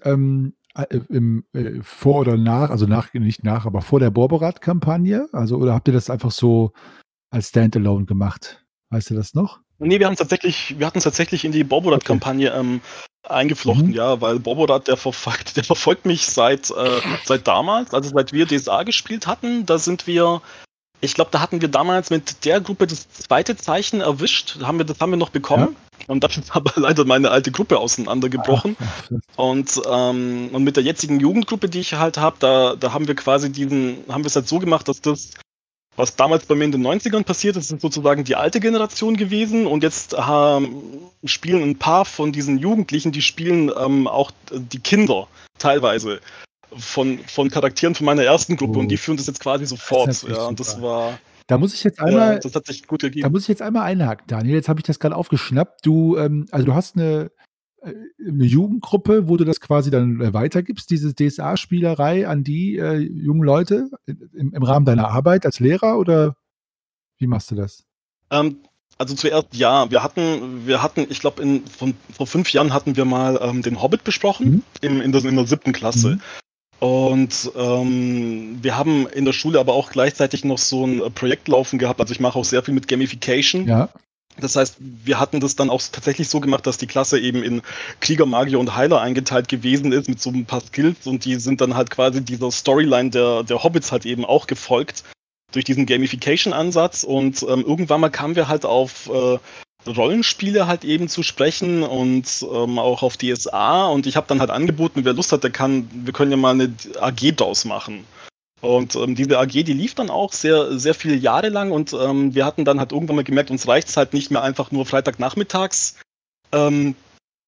vor oder nach, also nicht nach, aber vor der Borberat-Kampagne? Also, oder habt ihr das einfach so als Standalone gemacht? Weißt du das noch? Nee, wir hatten es tatsächlich in die Okay. Borborat-Kampagne Mhm. eingeflochten, ja, weil Borborat, der verfolgt mich seit damals, also seit wir DSA gespielt hatten. Ich glaube, da hatten wir damals mit der Gruppe das zweite Zeichen erwischt. Das haben wir noch Ja. bekommen. Und dann ist aber leider meine alte Gruppe auseinandergebrochen. Ach, Und mit der jetzigen Jugendgruppe, die ich halt habe, da haben wir quasi haben wir es halt so gemacht, dass das, was damals bei mir in den 90ern passiert ist, ist sozusagen die alte Generation gewesen, und jetzt spielen ein paar von diesen Jugendlichen, die spielen auch die Kinder teilweise von Charakteren von meiner ersten Gruppe, und die oh, führen das jetzt quasi so das ist fort. Ja, natürlich und das super. war, Da muss ich jetzt ja, einmal das hat sich gut Da ergeben. muss ich jetzt einmal einhaken, Daniel. Jetzt habe ich das gerade aufgeschnappt. Also du hast äh, 'ne Jugendgruppe, wo du das quasi dann, weitergibst, diese DSA-Spielerei an die, jungen Leute im Rahmen deiner Arbeit als Lehrer oder wie machst du das? Ähm, also zuerst ja, wir hatten, ich glaube, vor 5 Jahren hatten wir mal den Hobbit besprochen, Mhm, in der 7. Klasse. mhm, Und wir haben in der Schule aber auch gleichzeitig noch so ein Projekt laufen gehabt. Also ich mache auch sehr viel mit Gamification. ja, Das heißt, wir hatten das dann auch tatsächlich so gemacht, dass die Klasse eben in Krieger, Magier und Heiler eingeteilt gewesen ist mit so ein paar Skills, und die sind dann halt quasi dieser Storyline der Hobbits halt eben auch gefolgt durch diesen Gamification-Ansatz, und irgendwann mal kamen wir halt auf Rollenspiele halt eben zu sprechen, und auch auf DSA, und ich habe dann halt angeboten, wer Lust hat, wir können ja mal eine AG draus machen. Und diese AG, die lief dann auch sehr, sehr viele Jahre lang, und wir hatten dann halt irgendwann mal gemerkt, uns reicht es halt nicht mehr einfach nur Freitagnachmittags ähm,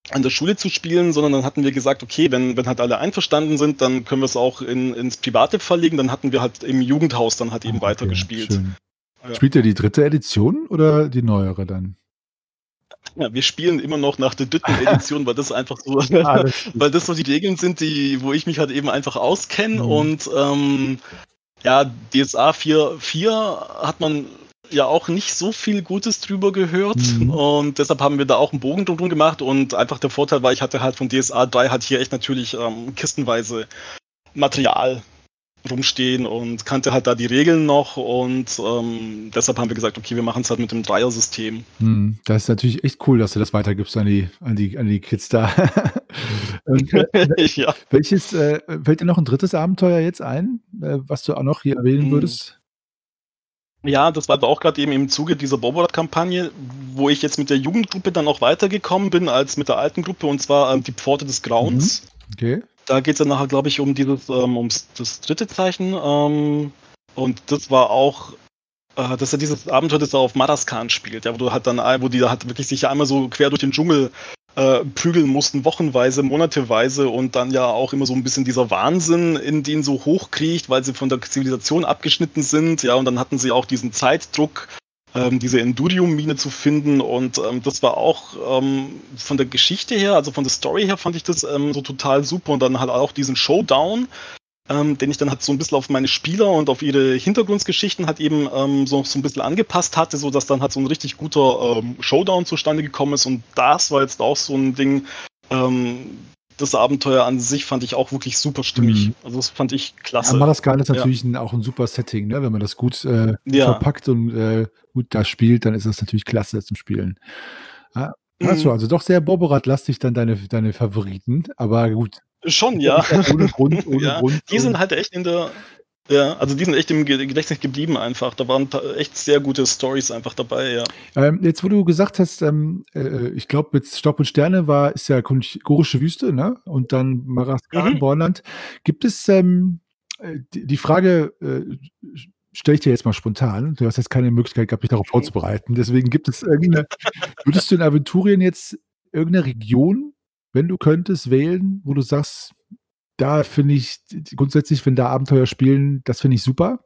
an der Schule zu spielen, sondern dann hatten wir gesagt, okay, wenn halt alle einverstanden sind, dann können wir es auch ins Private verlegen. Dann hatten wir halt im Jugendhaus dann halt eben Okay, weitergespielt. schön. Ja. Spielt ihr die 3. Edition oder die neuere dann? Ja, wir spielen immer noch nach der 3. Edition, weil das einfach so Das ist gut. weil das so die Regeln sind, wo ich mich halt eben einfach auskenne Mhm. und, ja, DSA 4 hat man ja auch nicht so viel Gutes drüber gehört Mhm. und deshalb haben wir da auch einen Bogen drum gemacht und einfach der Vorteil war, ich hatte halt von DSA 3 halt hier echt natürlich, kistenweise Material rumstehen und kannte halt da die Regeln noch und, deshalb haben wir gesagt: „Okay, wir machen's halt mit dem Dreiersystem." Mhm. Das ist natürlich echt cool, dass du das weitergibst an die Kids da. Und, Ja. welches, fällt dir noch 'n 3. Abenteuer jetzt ein, was du auch noch hier erwähnen Mhm. würdest? Ja, das war aber auch gerade eben im Zuge dieser Boborat-Kampagne, wo ich jetzt mit der Jugendgruppe dann auch weitergekommen bin als mit der alten Gruppe, und zwar, die Pforte des Mhm. Grauens. Okay. Da geht's dann nachher, glaube ich, um das dritte Zeichen, und das war auch das ist ja dieses Abenteuer, das da auf Madaskan spielt, ja, wo die da halt wirklich sich einmal so quer durch den Dschungel prügeln mussten, wochenweise, monateweise und dann ja auch immer so ein bisschen dieser Wahnsinn in denen so hochkriecht, weil sie von der Zivilisation abgeschnitten sind, ja, und dann hatten sie auch diesen Zeitdruck, diese Endurium-Mine zu finden und das war auch von der Geschichte her, also von der Story her fand ich das so total super und dann halt auch diesen Showdown, den ich dann halt so ein bisschen auf meine Spieler und auf ihre Hintergrundgeschichten halt eben so ein bisschen angepasst hatte, sodass dann halt so ein richtig guter Showdown zustande gekommen ist. Und das war jetzt auch so ein Ding. Ähm, Das Abenteuer an sich fand ich auch wirklich super stimmig. Mhm. Also das fand ich Ja, klasse. Madagaskar ist Ja. natürlich auch 'n super Setting, ne? Wenn man das gut, Ja. verpackt und, gut da spielt, dann ist das natürlich klasse zum Spielen. Ah, hast du Mhm. also doch sehr Boborat-lastig dann deine Favoriten, aber gut, Schon, ist ja ja. nicht auch ohne Ja. Grund Die so. sind halt echt also die sind echt im Gedächtnis geblieben einfach. Da waren echt sehr gute Stories einfach dabei, ja. Jetzt, wo du gesagt hast, ich glaube, jetzt Staub und Sterne ist ja Gorische Wüste, ne? Und dann Maraskan, Mhm. Bornland. Gibt es, die Frage, stelle ich dir jetzt mal spontan. Du hast jetzt keine Möglichkeit gehabt, dich darauf vorzubereiten. Deswegen gibt es würdest du in Aventurien jetzt irgend 'ne Region, wenn du könntest, wählen, wo du sagst: „Da finde ich grundsätzlich, wenn da Abenteuer spielen, das finde ich super?“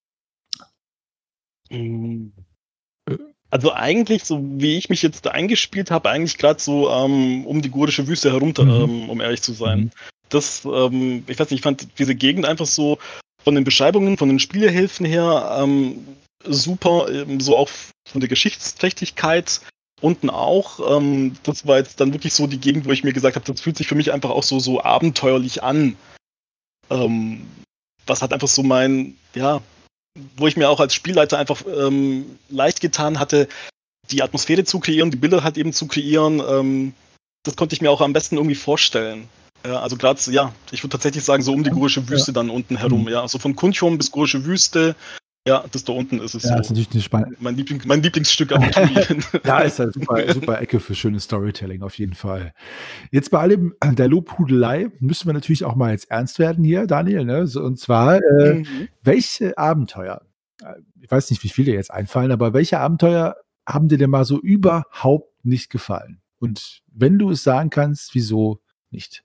Mhm. Äh, Also eigentlich, so wie ich mich jetzt da eingespielt habe, eigentlich gerade so um die Gorische Wüste herunter, mhm, um ehrlich zu sein. mhm, Ich weiß nicht, ich fand diese Gegend einfach so von den Beschreibungen, von den Spielehilfen her super, so auch von der Geschichtsträchtigkeit unten auch. Das war jetzt dann wirklich so die Gegend, wo ich mir gesagt habe, das fühlt sich für mich einfach auch so abenteuerlich an. Ähm, Was hat einfach so ja, wo ich mir auch als Spielleiter einfach leicht getan hatte, die Atmosphäre zu kreieren, die Bilder halt eben zu kreieren, das konnte ich mir auch am besten irgendwie vorstellen. Ja, also gerade, ja, ich würde tatsächlich sagen, so um die Gorische ja, Wüste dann unten mhm. herum, ja. Also von Kunchum bis Gorische Wüste, ja, das da unten ist es Ja, ist so. natürlich 'ne spa Mein Lieblingsstück Aventurien. Ja, ist ja super super Ecke für schönes Storytelling auf jeden Fall. Jetzt bei allem der Lobhudelei müssen wir natürlich auch mal jetzt ernst werden hier, Daniel, ne? So, und zwar, Mhm. welche Abenteuer ich weiß nicht, wie viele dir jetzt einfallen, aber welche Abenteuer haben dir denn mal so überhaupt nicht gefallen? Und wenn du es sagen kannst, wieso nicht?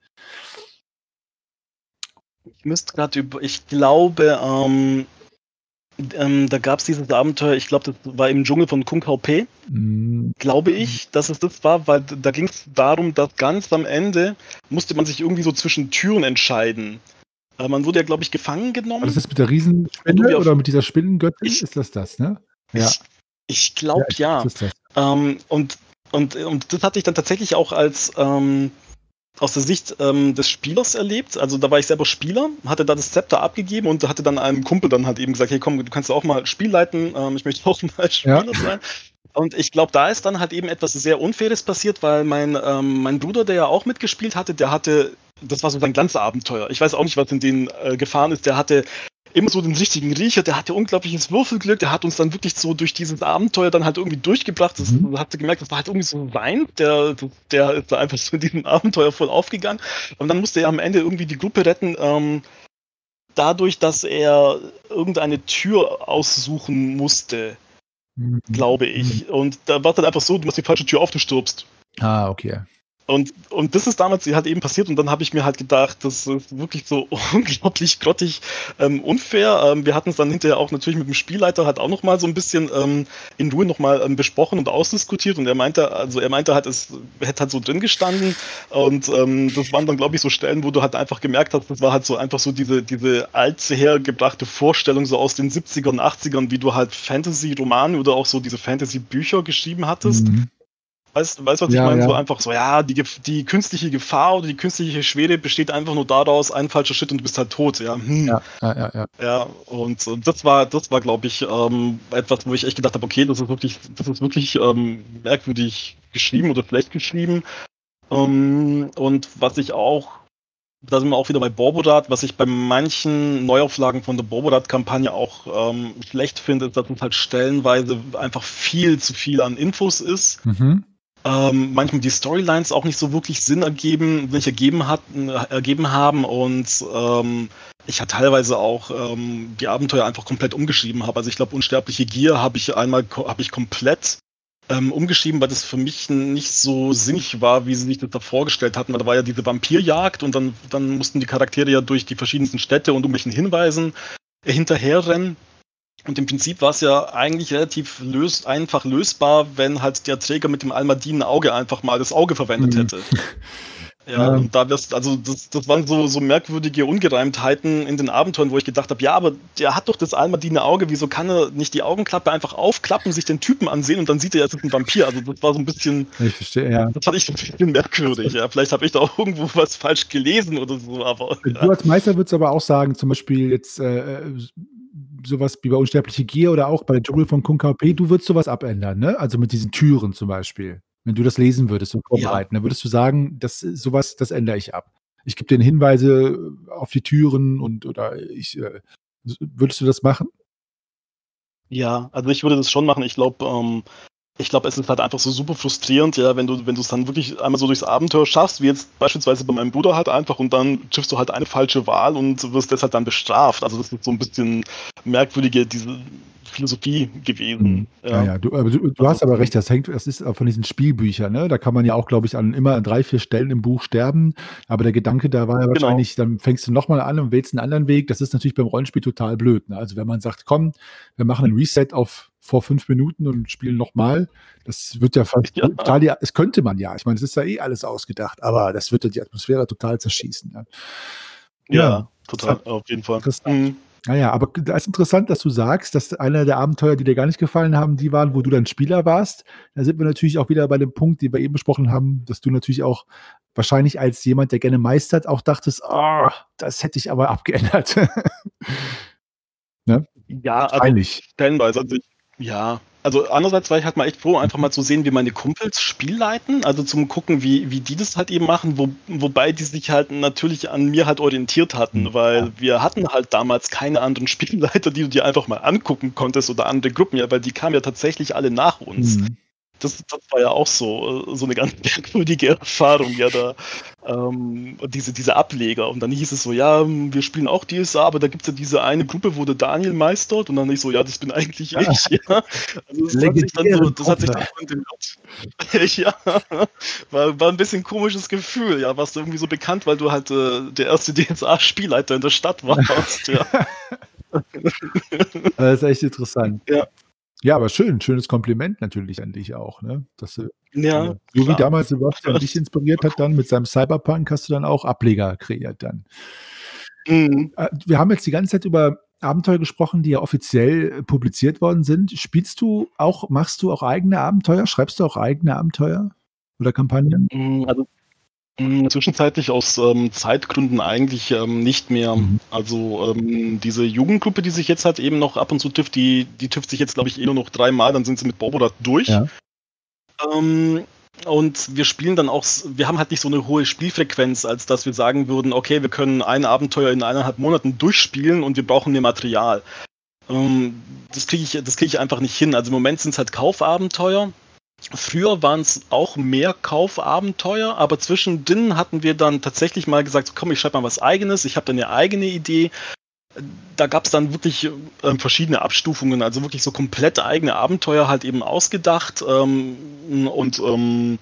Ich glaube, da gab es dieses Abenteuer, ich glaube, das war im Dschungel von Kung Kao Pe. Hm, Glaube ich, dass es das war, weil da ging es darum, dass ganz am Ende musste man sich irgendwie so zwischen Türen entscheiden. Man wurde ja, glaube ich, gefangen war das genommen das mit der und irgendwie Riesenspinne oder mit dieser Spinnengöttin? ich, Ist das, ne? Ja. ich, ich Ja, glaube ich glaube, ja. das ist das. Und das hatte ich dann tatsächlich auch als aus der Sicht des Spielers erlebt. Also da war ich selber Spieler, hatte da das Zepter abgegeben und hatte dann einem Kumpel dann halt eben gesagt, hey komm, du kannst auch mal Spiel leiten, ich möchte auch mal Ja. Spieler sein. Und ich glaube, da ist dann halt eben etwas sehr Unfaires passiert, weil mein Bruder, der ja auch mitgespielt hatte, das war so sein Glanzabenteuer. Ich weiß auch nicht, was in den gefahren ist. Der hatte immer so den richtigen Riecher, der hatte unglaubliches Würfelglück, der hat uns dann wirklich so durch dieses Abenteuer dann halt irgendwie durchgebracht. Das Mhm. hat sie gemerkt, das war halt irgendwie so sein, der ist da einfach so in diesem Abenteuer voll aufgegangen. Und dann musste er am Ende irgendwie die Gruppe retten, dadurch, dass er irgendeine Tür aussuchen musste, Mhm. glaube Mhm. ich. Und da war es dann einfach so, du machst die falsche Tür auf, du stirbst. Ah, okay. Und das ist damals halt eben passiert und dann habe ich mir halt gedacht, das ist wirklich so unglaublich grottig unfair. Wir hatten es dann hinterher auch natürlich mit dem Spielleiter halt auch nochmal so ein bisschen in Ruhe nochmal besprochen und ausdiskutiert und er meinte halt, es hätte halt so drin gestanden und das waren dann, glaube ich, so Stellen, wo du halt einfach gemerkt hast, das war halt so einfach so diese alte hergebrachte Vorstellung so aus den 70ern und 80ern, wie du halt Fantasy-Romane oder auch so diese Fantasy-Bücher geschrieben hattest. Mhm. Weißt, was ich Ja, meine? ja, So einfach so, ja, die künstliche Gefahr oder die künstliche Schwere besteht einfach nur daraus, ein falscher Schritt und du bist halt tot, ja. ja, ja, ja, ja. Ja, und das war, glaube ich, etwas, wo ich echt gedacht habe, okay, das ist wirklich merkwürdig geschrieben oder schlecht geschrieben. Und was ich auch, da sind wir auch wieder bei Borbodat, was ich bei manchen Neuauflagen von der Borbodat-Kampagne auch schlecht finde, ist, dass es halt stellenweise einfach viel zu viel an Infos ist. Mhm. Manchmal die Storylines auch nicht so wirklich Sinn ergeben haben und ich halt teilweise auch die Abenteuer einfach komplett umgeschrieben habe. Also ich glaube, Unsterbliche Gier habe ich komplett umgeschrieben, weil das für mich nicht so sinnig war, wie sie sich das da vorgestellt hatten. Weil da war ja diese Vampirjagd und dann mussten die Charaktere ja durch die verschiedensten Städte und irgendwelchen Hinweisen hinterherrennen. Und im Prinzip war es ja eigentlich relativ einfach lösbar, wenn halt der Träger mit dem Almadinen Auge einfach mal das Auge verwendet Mhm. hätte. Ja, Ja, und das waren so merkwürdige Ungereimtheiten in den Abenteuern, wo ich gedacht habe, ja, aber der hat doch das Almadine Auge, wieso kann er nicht die Augenklappe einfach aufklappen, sich den Typen ansehen und dann sieht er, es ist ein Vampir. Also das war so ein bisschen, ich verstehe, ja. das fand ich so ein bisschen merkwürdig. Ja, vielleicht habe ich da auch irgendwo was falsch gelesen oder so, aber Du ja. als Meister würdest aber auch sagen, zum Beispiel jetzt, so was wie bei Unsterbliche Gier oder auch bei der Dschungel von Kung Kao du würdest so was abändern, ne? Also, mit diesen Türen zum Beispiel. Wenn du das lesen würdest und Ja, vorbereiten, dann würdest du sagen: „Das so was, das ändere ich ab. Ich gebe denen Hinweise auf die Türen und oder ich, würdest du das machen?“ ja, also ich würde das schon machen. Ich glaube, es ist halt einfach so super frustrierend, ja, wenn du es dann wirklich einmal so durchs Abenteuer schaffst, wie jetzt beispielsweise bei meinem Bruder halt einfach und dann triffst du halt eine falsche Wahl und wirst deshalb dann bestraft. Also das ist so ein bisschen merkwürdige, diese Philosophie gewesen. Mhm. Ja, Ja. ja, du Also hast aber recht, das ist auch von diesen Spielbüchern, ne? Da kann man ja auch, glaube ich, immer an 3, 4 Stellen im Buch sterben, aber der Gedanke da war ja genau. wahrscheinlich, dann fängst du noch mal an und wählst 'n anderen Weg. Das ist natürlich beim Rollenspiel total blöd, ne? Also, wenn man sagt: „Komm, wir machen 'n Reset auf vor 5 Minuten und spielen noch mal“, das wird ja fast Ja, total, ja, das könnte man ja. Ich meine, es ist ja eh alles ausgedacht, aber das würde die Atmosphäre total zerschießen, ja. Ja, ja, total, interessant, auf jeden Fall. interessant. Mhm. Ah ja, aber da ist interessant, dass du sagst, dass einer der Abenteuer, die dir gar nicht gefallen haben, die waren, wo du dann Spieler warst. Da sind wir natürlich auch wieder bei dem Punkt, den wir eben besprochen haben, dass du natürlich auch wahrscheinlich als jemand, der gerne meistert, auch dachtest: „Ah, das hätte ich aber abgeändert.“ Ne? Ja, also Wahrscheinlich. stellenweise. Ja. Also andererseits war ich halt mal echt froh, einfach mal zu sehen, wie meine Kumpels Spiel leiten, also zum Gucken, wie die das halt eben machen, wobei die sich halt natürlich an mir halt orientiert Mhm. hatten, weil wir hatten halt damals keine anderen Spielleiter, die du dir einfach mal angucken konntest oder andere Gruppen, ja, weil die kamen ja tatsächlich alle nach uns. Mhm. Das war ja auch so eine ganz merkwürdige Erfahrung, ja, da diese Ableger. Und dann hieß es so, ja, wir spielen auch DSA, aber da gibt's ja diese eine Gruppe, wo der Daniel meistert. Und dann ich so, ja, das bin eigentlich Ja, ich, ja. Also legendäre das hat sich dann Gruppe. so entwickelt. Ja, war ein bisschen komisches Gefühl, ja. Warst du irgendwie so bekannt, weil du halt der erste DSA-Spielleiter in der Stadt warst, ja. Das ist echt interessant. Ja, Ja, aber schönes Kompliment natürlich an dich auch, ne? Dass du, ja, so wie klar. damals Sebastian dich inspiriert hat dann mit seinem Cyberpunk, hast du dann auch Ableger kreiert dann. Mhm. Wir haben jetzt die ganze Zeit über Abenteuer gesprochen, die ja offiziell, publiziert worden sind. Machst du auch eigene Abenteuer? Schreibst du auch eigene Abenteuer oder Kampagnen? Also zwischenzeitlich aus Zeitgründen eigentlich nicht mehr. Mhm. Also diese Jugendgruppe, die sich jetzt halt eben noch ab und zu trifft, die trifft sich jetzt, glaube ich, eh nur noch 3 Mal, dann sind sie mit Borbodat durch. Ja. Ähm, und wir spielen dann auch, wir haben halt nicht so eine hohe Spielfrequenz, als dass wir sagen würden, okay, wir können ein Abenteuer in 1,5 Monaten durchspielen und wir brauchen mehr Material. Das krieg ich einfach nicht hin. Also im Moment sind es halt Kaufabenteuer. Früher waren es auch mehr Kaufabenteuer, aber zwischendrin hatten wir dann tatsächlich mal gesagt, so, komm, ich schreibe mal was Eigenes, ich habe dann eine eigene Idee. Da gab es dann wirklich verschiedene Abstufungen, also wirklich so komplett eigene Abenteuer halt eben ausgedacht und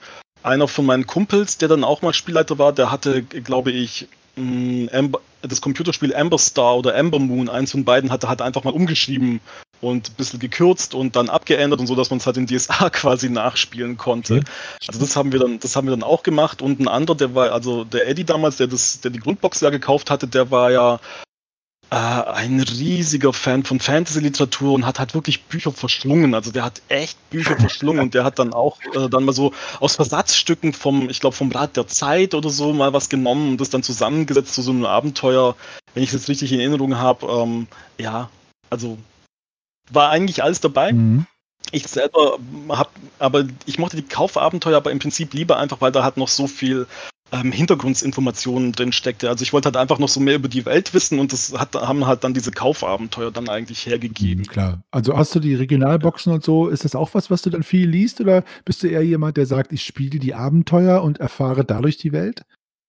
einer von meinen Kumpels, der dann auch mal Spielleiter war, der hatte, glaube ich, das Computerspiel Amber Star oder Amber Moon, eins von beiden, hat einfach mal umgeschrieben und ein bisschen gekürzt und dann abgeändert und so, dass man es halt in DSA quasi nachspielen konnte. Okay. Also das haben wir dann auch gemacht. Und ein anderer, der war, also der Eddie damals, der die Grundbox ja gekauft hatte, der war ja ein riesiger Fan von Fantasy-Literatur und hat halt wirklich Bücher verschlungen. Also der hat echt Bücher verschlungen und der hat dann auch dann mal so aus Versatzstücken ich glaube vom Rat der Zeit oder so mal was genommen und das dann zusammengesetzt zu so einem Abenteuer, wenn ich es jetzt richtig in Erinnerung habe. Ja, also war eigentlich alles dabei. Mhm. Ich selber ich mochte die Kaufabenteuer aber im Prinzip lieber einfach, weil da halt noch so viel Hintergrundinformationen drin steckte. Also ich wollte halt einfach noch so mehr über die Welt wissen und haben halt dann diese Kaufabenteuer dann eigentlich hergegeben. Klar. Also hast du die Regionalboxen und so, ist das auch was du dann viel liest oder bist du eher jemand, der sagt: „Ich spiele die Abenteuer und erfahre dadurch die Welt?“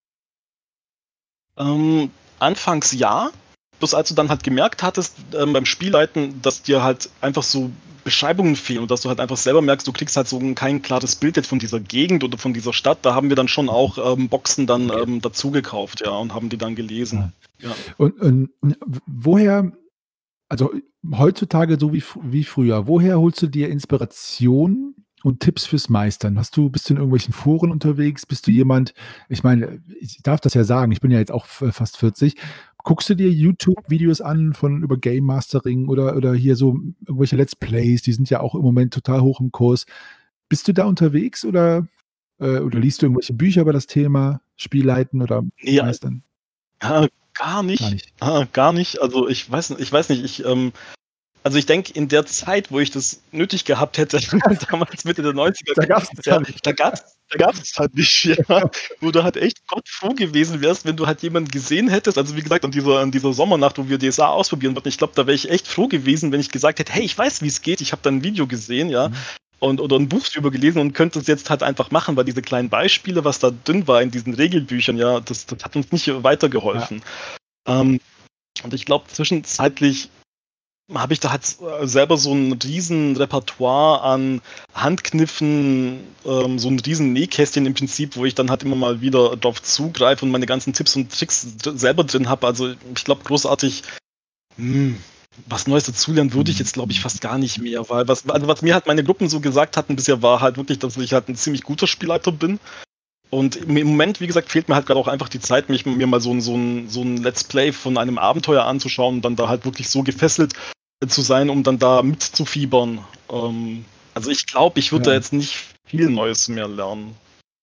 Anfangs ja, bloß als du dann halt gemerkt hattest beim Spielleiten, dass dir halt einfach so Beschreibungen fehlen und dass du halt einfach selber merkst, du kriegst halt so kein klares Bild jetzt von dieser Gegend oder von dieser Stadt, da haben wir dann schon auch Boxen dann Okay. dazu gekauft, ja, und haben die dann gelesen. Ja. Ja. Und woher also, heutzutage so wie früher, woher holst du dir Inspiration und Tipps fürs Meistern? Bist du in irgendwelchen Foren unterwegs? Bist du jemand ich meine, ich darf das ja sagen, ich bin ja jetzt auch fast 40. Guckst du dir YouTube-Videos an über Game Mastering oder hier so irgendwelche Let's Plays, die sind ja auch im Moment total hoch im Kurs. Bist du da unterwegs oder liest du irgendwelche Bücher über das Thema Spielleiten oder Nee, Meistern? gar Gar nicht. nicht. Gar nicht. Also ich weiß nicht, also ich denke, in der Zeit, wo ich das nötig gehabt hätte, damals Mitte der 90er, Da gab's das ja ja, nicht. da gab's es halt nicht, ja. Wo du halt echt Gott froh gewesen wärst, wenn du halt jemanden gesehen hättest. Also wie gesagt, an dieser Sommernacht, wo wir DSA ausprobieren wollten, ich glaube, da wäre ich echt froh gewesen, wenn ich gesagt hätte, hey, ich weiß, wie es geht, ich habe da ein Video gesehen, ja, Mhm. oder ein Buch drüber gelesen und könnte es jetzt halt einfach machen, weil diese kleinen Beispiele, was da drin war in diesen Regelbüchern, ja, das hat uns nicht Ja. weitergeholfen. Ähm, und ich glaube, zwischenzeitlich habe ich da halt selber so ein riesen Repertoire an Handkniffen, so ein riesen Nähkästchen im Prinzip, wo ich dann halt immer mal wieder drauf zugreife und meine ganzen Tipps und Tricks selber drin habe. Also ich glaube, großartig hm, was Neues dazulernen würde ich Mhm. jetzt, glaube ich, Mhm. fast gar nicht mehr, weil was mir halt meine Gruppen so gesagt hatten bisher, war halt wirklich, dass ich halt ein ziemlich guter Spielleiter bin. Und im Moment, wie gesagt, fehlt mir halt gerade auch einfach die Zeit, mir mal so ein Let's Play von einem Abenteuer anzuschauen und dann da halt wirklich so gefesselt zu sein, um dann da mitzufiebern. Also ich glaube, ich würde da Ja. jetzt nicht viel Neues mehr lernen.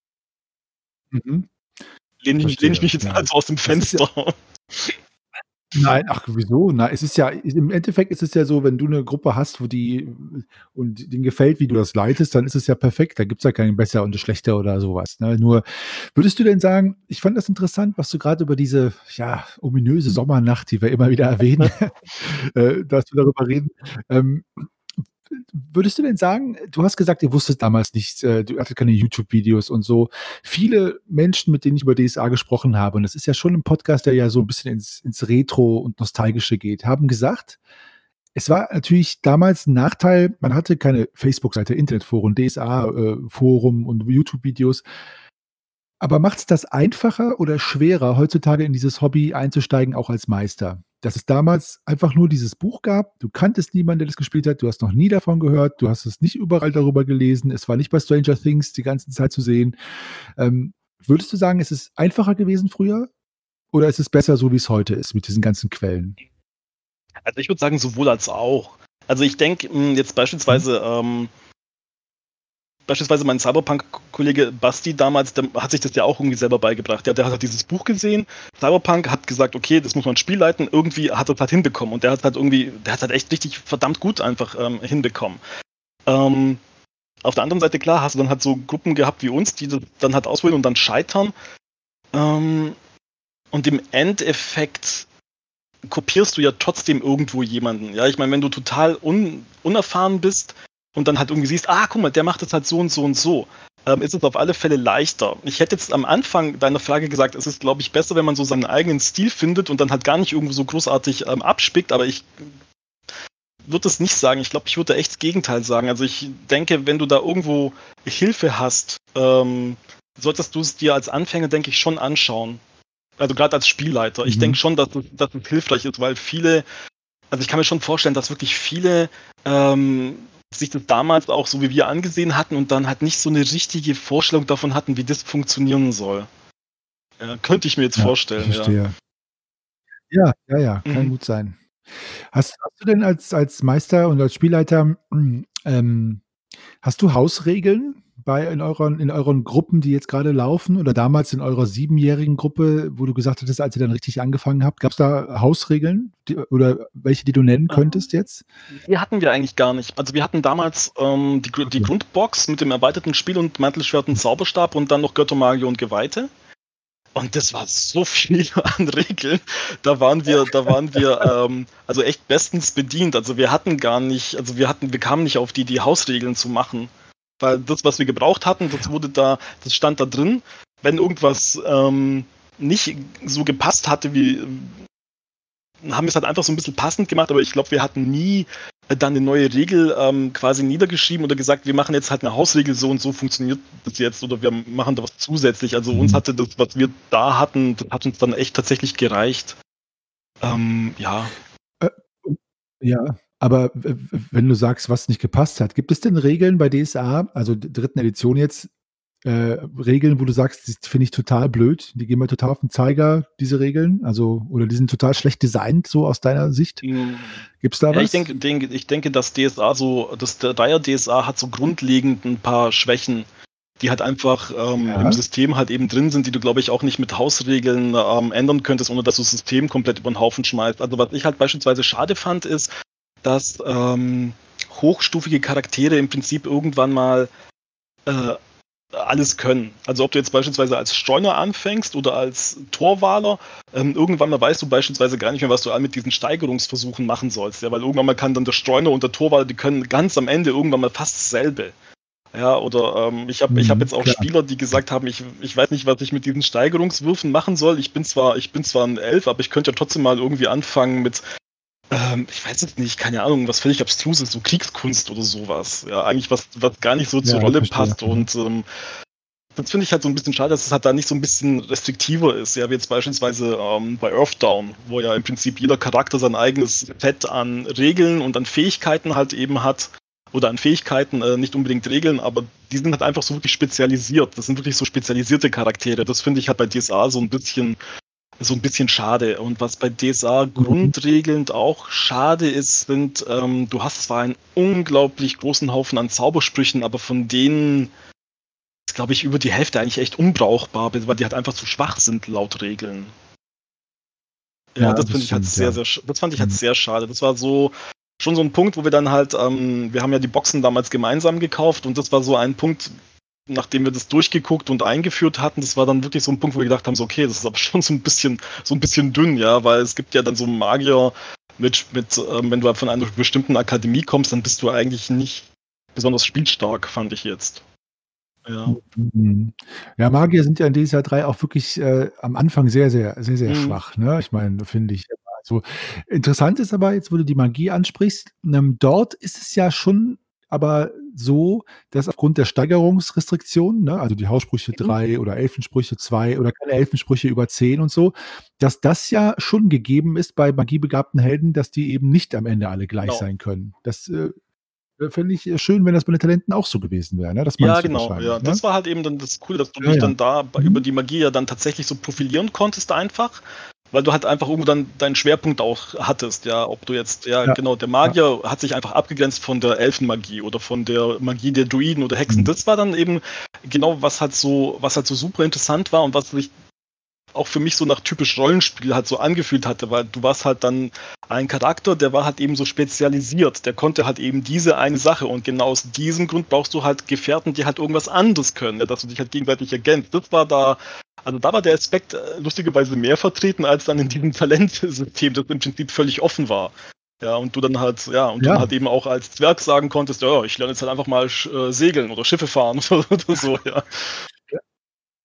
Mhm. Lehne ich Verstehe, mich jetzt ja. also aus dem Das ist ja Fenster. nein, ach wieso? Na, es ist ja im Endeffekt ist es ja so, wenn du 'ne Gruppe hast, und denen gefällt, wie du das leitest, dann ist es ja perfekt. Da gibt's ja kein besser und schlechter oder so was, ne? Nur würdest du denn sagen ich fand das interessant, was du grad über diese, ja, ominöse Sommernacht, die wir immer wieder erwähnen, dass wir darüber reden. Ähm, Würdest du denn sagen du hast gesagt, ihr wusstet damals nicht, du hattet keine YouTube-Videos und so. Viele Menschen, mit denen ich über DSA gesprochen habe, und das ist ja schon 'n Podcast, der ja so 'n bisschen ins Retro und Nostalgische geht, haben gesagt, es war natürlich damals 'n Nachteil, man hatte keine Facebook-Seite, Internetforen, DSA, Forum und YouTube-Videos. Aber macht's das einfacher oder schwerer, heutzutage in dieses Hobby einzusteigen, auch als Meister? Dass es damals einfach nur dieses Buch gab, du kanntest niemanden, der das gespielt hat, du hast noch nie davon gehört, du hast es nicht überall darüber gelesen, es war nicht bei Stranger Things die ganze Zeit zu sehen. Würdest du sagen, es ist einfacher gewesen früher oder ist es besser, so wie es heute ist mit diesen ganzen Quellen? Also ich würde sagen, sowohl als auch. Also ich denke jetzt Mhm. beispielsweise mein Cyberpunk-Kollege Basti damals, der hat sich das ja auch irgendwie selber beigebracht. Der hat halt dieses Buch gesehen, Cyberpunk, hat gesagt, okay, das muss man Spiel leiten, irgendwie hat er das halt hinbekommen und der hat halt echt richtig verdammt gut einfach hinbekommen. Ähm, auf der anderen Seite, klar, hast du dann halt so Gruppen gehabt wie uns, die das dann halt auswählen und dann scheitern. Ähm, und im Endeffekt kopierst du ja trotzdem irgendwo jemanden. Ja, ich meine, wenn du total unerfahren bist und dann halt irgendwie siehst, guck mal, der macht das halt so und so und so, ist es auf alle Fälle leichter. Ich hätte jetzt am Anfang deiner Frage gesagt, es ist, glaube ich, besser, wenn man so seinen eigenen Stil findet und dann halt gar nicht irgendwo so großartig abspickt, aber würde es nicht sagen. Ich glaube, ich würde echt das Gegenteil sagen. Also ich denke, wenn du da irgendwo Hilfe hast, solltest du es dir als Anfänger, denke ich, schon anschauen. Also gerade als Spielleiter. Ich denke Mhm. schon, dass es hilfreich ist, weil viele, also ich kann mir schon vorstellen, dass wirklich viele ähm, sich das damals auch so wie wir angesehen hatten und dann halt nicht so eine richtige Vorstellung davon hatten, wie das funktionieren soll. Ja, könnte ich mir jetzt Ja, ich vorstellen, ja. verstehe. Ja, ja, ja, kann Mhm. gut sein. Hast du denn als Meister und als Spielleiter, hast du Hausregeln in euren Gruppen, die jetzt gerade laufen oder damals in eurer siebenjährigen Gruppe, wo du gesagt hattest, als ihr dann richtig angefangen habt, gab's da Hausregeln, oder welche, die du nennen könntest jetzt? Die hatten wir eigentlich gar nicht. Also wir hatten damals die Okay. Grundbox mit dem erweiterten Spiel und Mantelschwert und Zauberstab und dann noch Göttermagier und Geweihte. Und das war so viel an Regeln. Da waren wir also echt bestens bedient. Also wir hatten gar nicht, also wir kamen nicht auf die Hausregeln zu machen. Weil das, was wir gebraucht hatten, das stand da drin. Wenn irgendwas nicht so gepasst hatte, haben wir es halt einfach so ein bisschen passend gemacht, aber ich glaube, wir hatten nie dann eine neue Regel quasi niedergeschrieben oder gesagt, wir machen jetzt halt eine Hausregel, so und so funktioniert das jetzt oder wir machen da was zusätzlich. Also uns Mhm. hatte das, was wir da hatten, das hat uns dann echt tatsächlich gereicht. Ja. Äh, ja, aber wenn du sagst, was nicht gepasst hat, gibt es denn Regeln bei DSA, also d dritten Edition jetzt, Regeln, wo du sagst, das finde ich total blöd, die gehen mir total auf den Zeiger, diese Regeln, also oder die sind total schlecht designt, so aus deiner Sicht? Mm, Gibt's da Ja, was? ich denke, dass DSA so, das Dreier DSA hat so grundlegend ein paar Schwächen, die halt einfach im Ja. System halt eben drin sind, die du, glaube ich, auch nicht mit Hausregeln ändern könntest, ohne dass du das System komplett über den Haufen schmeißt. Also was ich halt beispielsweise schade fand, ist, dass hochstufige Charaktere im Prinzip irgendwann mal äh, alles können. Also ob du jetzt beispielsweise als Streuner anfängst oder als Torwaler, irgendwann mal weißt du beispielsweise gar nicht mehr, was du mit diesen Steigerungsversuchen machen sollst. Ja, weil irgendwann mal kann dann der Streuner und der Torwaler, die können ganz am Ende irgendwann mal fast dasselbe. Ja, oder ich hab Mhm, jetzt auch klar. Spieler, die gesagt haben, ich weiß nicht, was ich mit diesen Steigerungswürfen machen soll. Ich bin zwar ein Elf, aber ich könnte ja trotzdem mal irgendwie anfangen mit, ich weiß jetzt nicht, keine Ahnung, was völlig Abstruses, so Kriegskunst oder sowas. Ja, eigentlich was gar nicht so zur Ja, ich Rolle verstehe. passt. Mhm. Und das finde ich halt so ein bisschen schade, dass es halt da nicht so ein bisschen restriktiver ist. Ja, wie jetzt beispielsweise bei Earthdown, wo ja im Prinzip jeder Charakter sein eigenes Set an Regeln und an Fähigkeiten halt eben hat. Oder an Fähigkeiten, nicht unbedingt Regeln, aber die sind halt einfach so wirklich spezialisiert. Das sind wirklich so spezialisierte Charaktere. Das finde ich halt bei DSA so ein bisschen schade. Und was bei DSA Mhm. grundregelnd auch schade ist, sind, du hast zwar einen unglaublich großen Haufen an Zaubersprüchen, aber von denen ist, glaube ich, über die Hälfte eigentlich echt unbrauchbar, weil die halt einfach zu schwach sind laut Regeln. Ja, Ja, das das finde ich halt stimmt, sehr, ja. sehr, das fand ich halt Mhm. sehr schade. Das war so schon so ein Punkt, wo wir dann halt, wir haben ja die Boxen damals gemeinsam gekauft und das war so ein Punkt, nachdem wir das durchgeguckt und eingeführt hatten, das war dann wirklich so ein Punkt, wo wir gedacht haben, so, okay, das ist aber schon so ein bisschen dünn, ja, weil es gibt ja dann so Magier wenn du von einer bestimmten Akademie kommst, dann bist du eigentlich nicht besonders spielstark, fand ich jetzt. Ja. Mhm. Ja, Magier sind ja in DSA 3 auch wirklich, am Anfang sehr, sehr, sehr, sehr Mhm. schwach, ne? Ich meine, finde ich. Also, interessant ist aber jetzt, wo du die Magie ansprichst, dort ist es ja schon aber so, dass aufgrund der Steigerungsrestriktionen, ne, also die Haussprüche Mhm. 3 oder Elfensprüche 2 oder keine Elfensprüche über 10 und so, dass das ja schon gegeben ist bei magiebegabten Helden, dass die eben nicht am Ende alle gleich Genau. sein können. Das, fände ich, schön, wenn das bei den Talenten auch so gewesen wäre, ne? Das Ja, meinst du genau, ja. wahrscheinlich, ne? Das war halt eben dann das Coole, dass du Ja, dich ja. dann da über Mhm. die Magie ja dann tatsächlich so profilieren konntest einfach, weil du halt einfach irgendwo dann deinen Schwerpunkt auch hattest, ja. Ob du jetzt, ja, Ja, genau, der ja. Magier hat sich einfach abgegrenzt von der Elfenmagie oder von der Magie der Druiden oder Hexen. Mhm. Das war dann eben genau, was halt so super interessant war und was sich auch für mich so nach typisch Rollenspiel halt so angefühlt hatte, weil du warst halt dann ein Charakter, der war halt eben so spezialisiert, der konnte halt eben diese eine Sache und genau aus diesem Grund brauchst du halt Gefährten, die halt irgendwas anderes können, ja, dass du dich halt gegenseitig ergänzt. Also da war der Aspekt lustigerweise mehr vertreten als dann in diesem Talentsystem, das im Prinzip völlig offen war. Ja, und du dann Ja, halt eben auch als Zwerg sagen konntest, ja, ich lerne jetzt halt einfach mal segeln oder Schiffe fahren oder so, ja.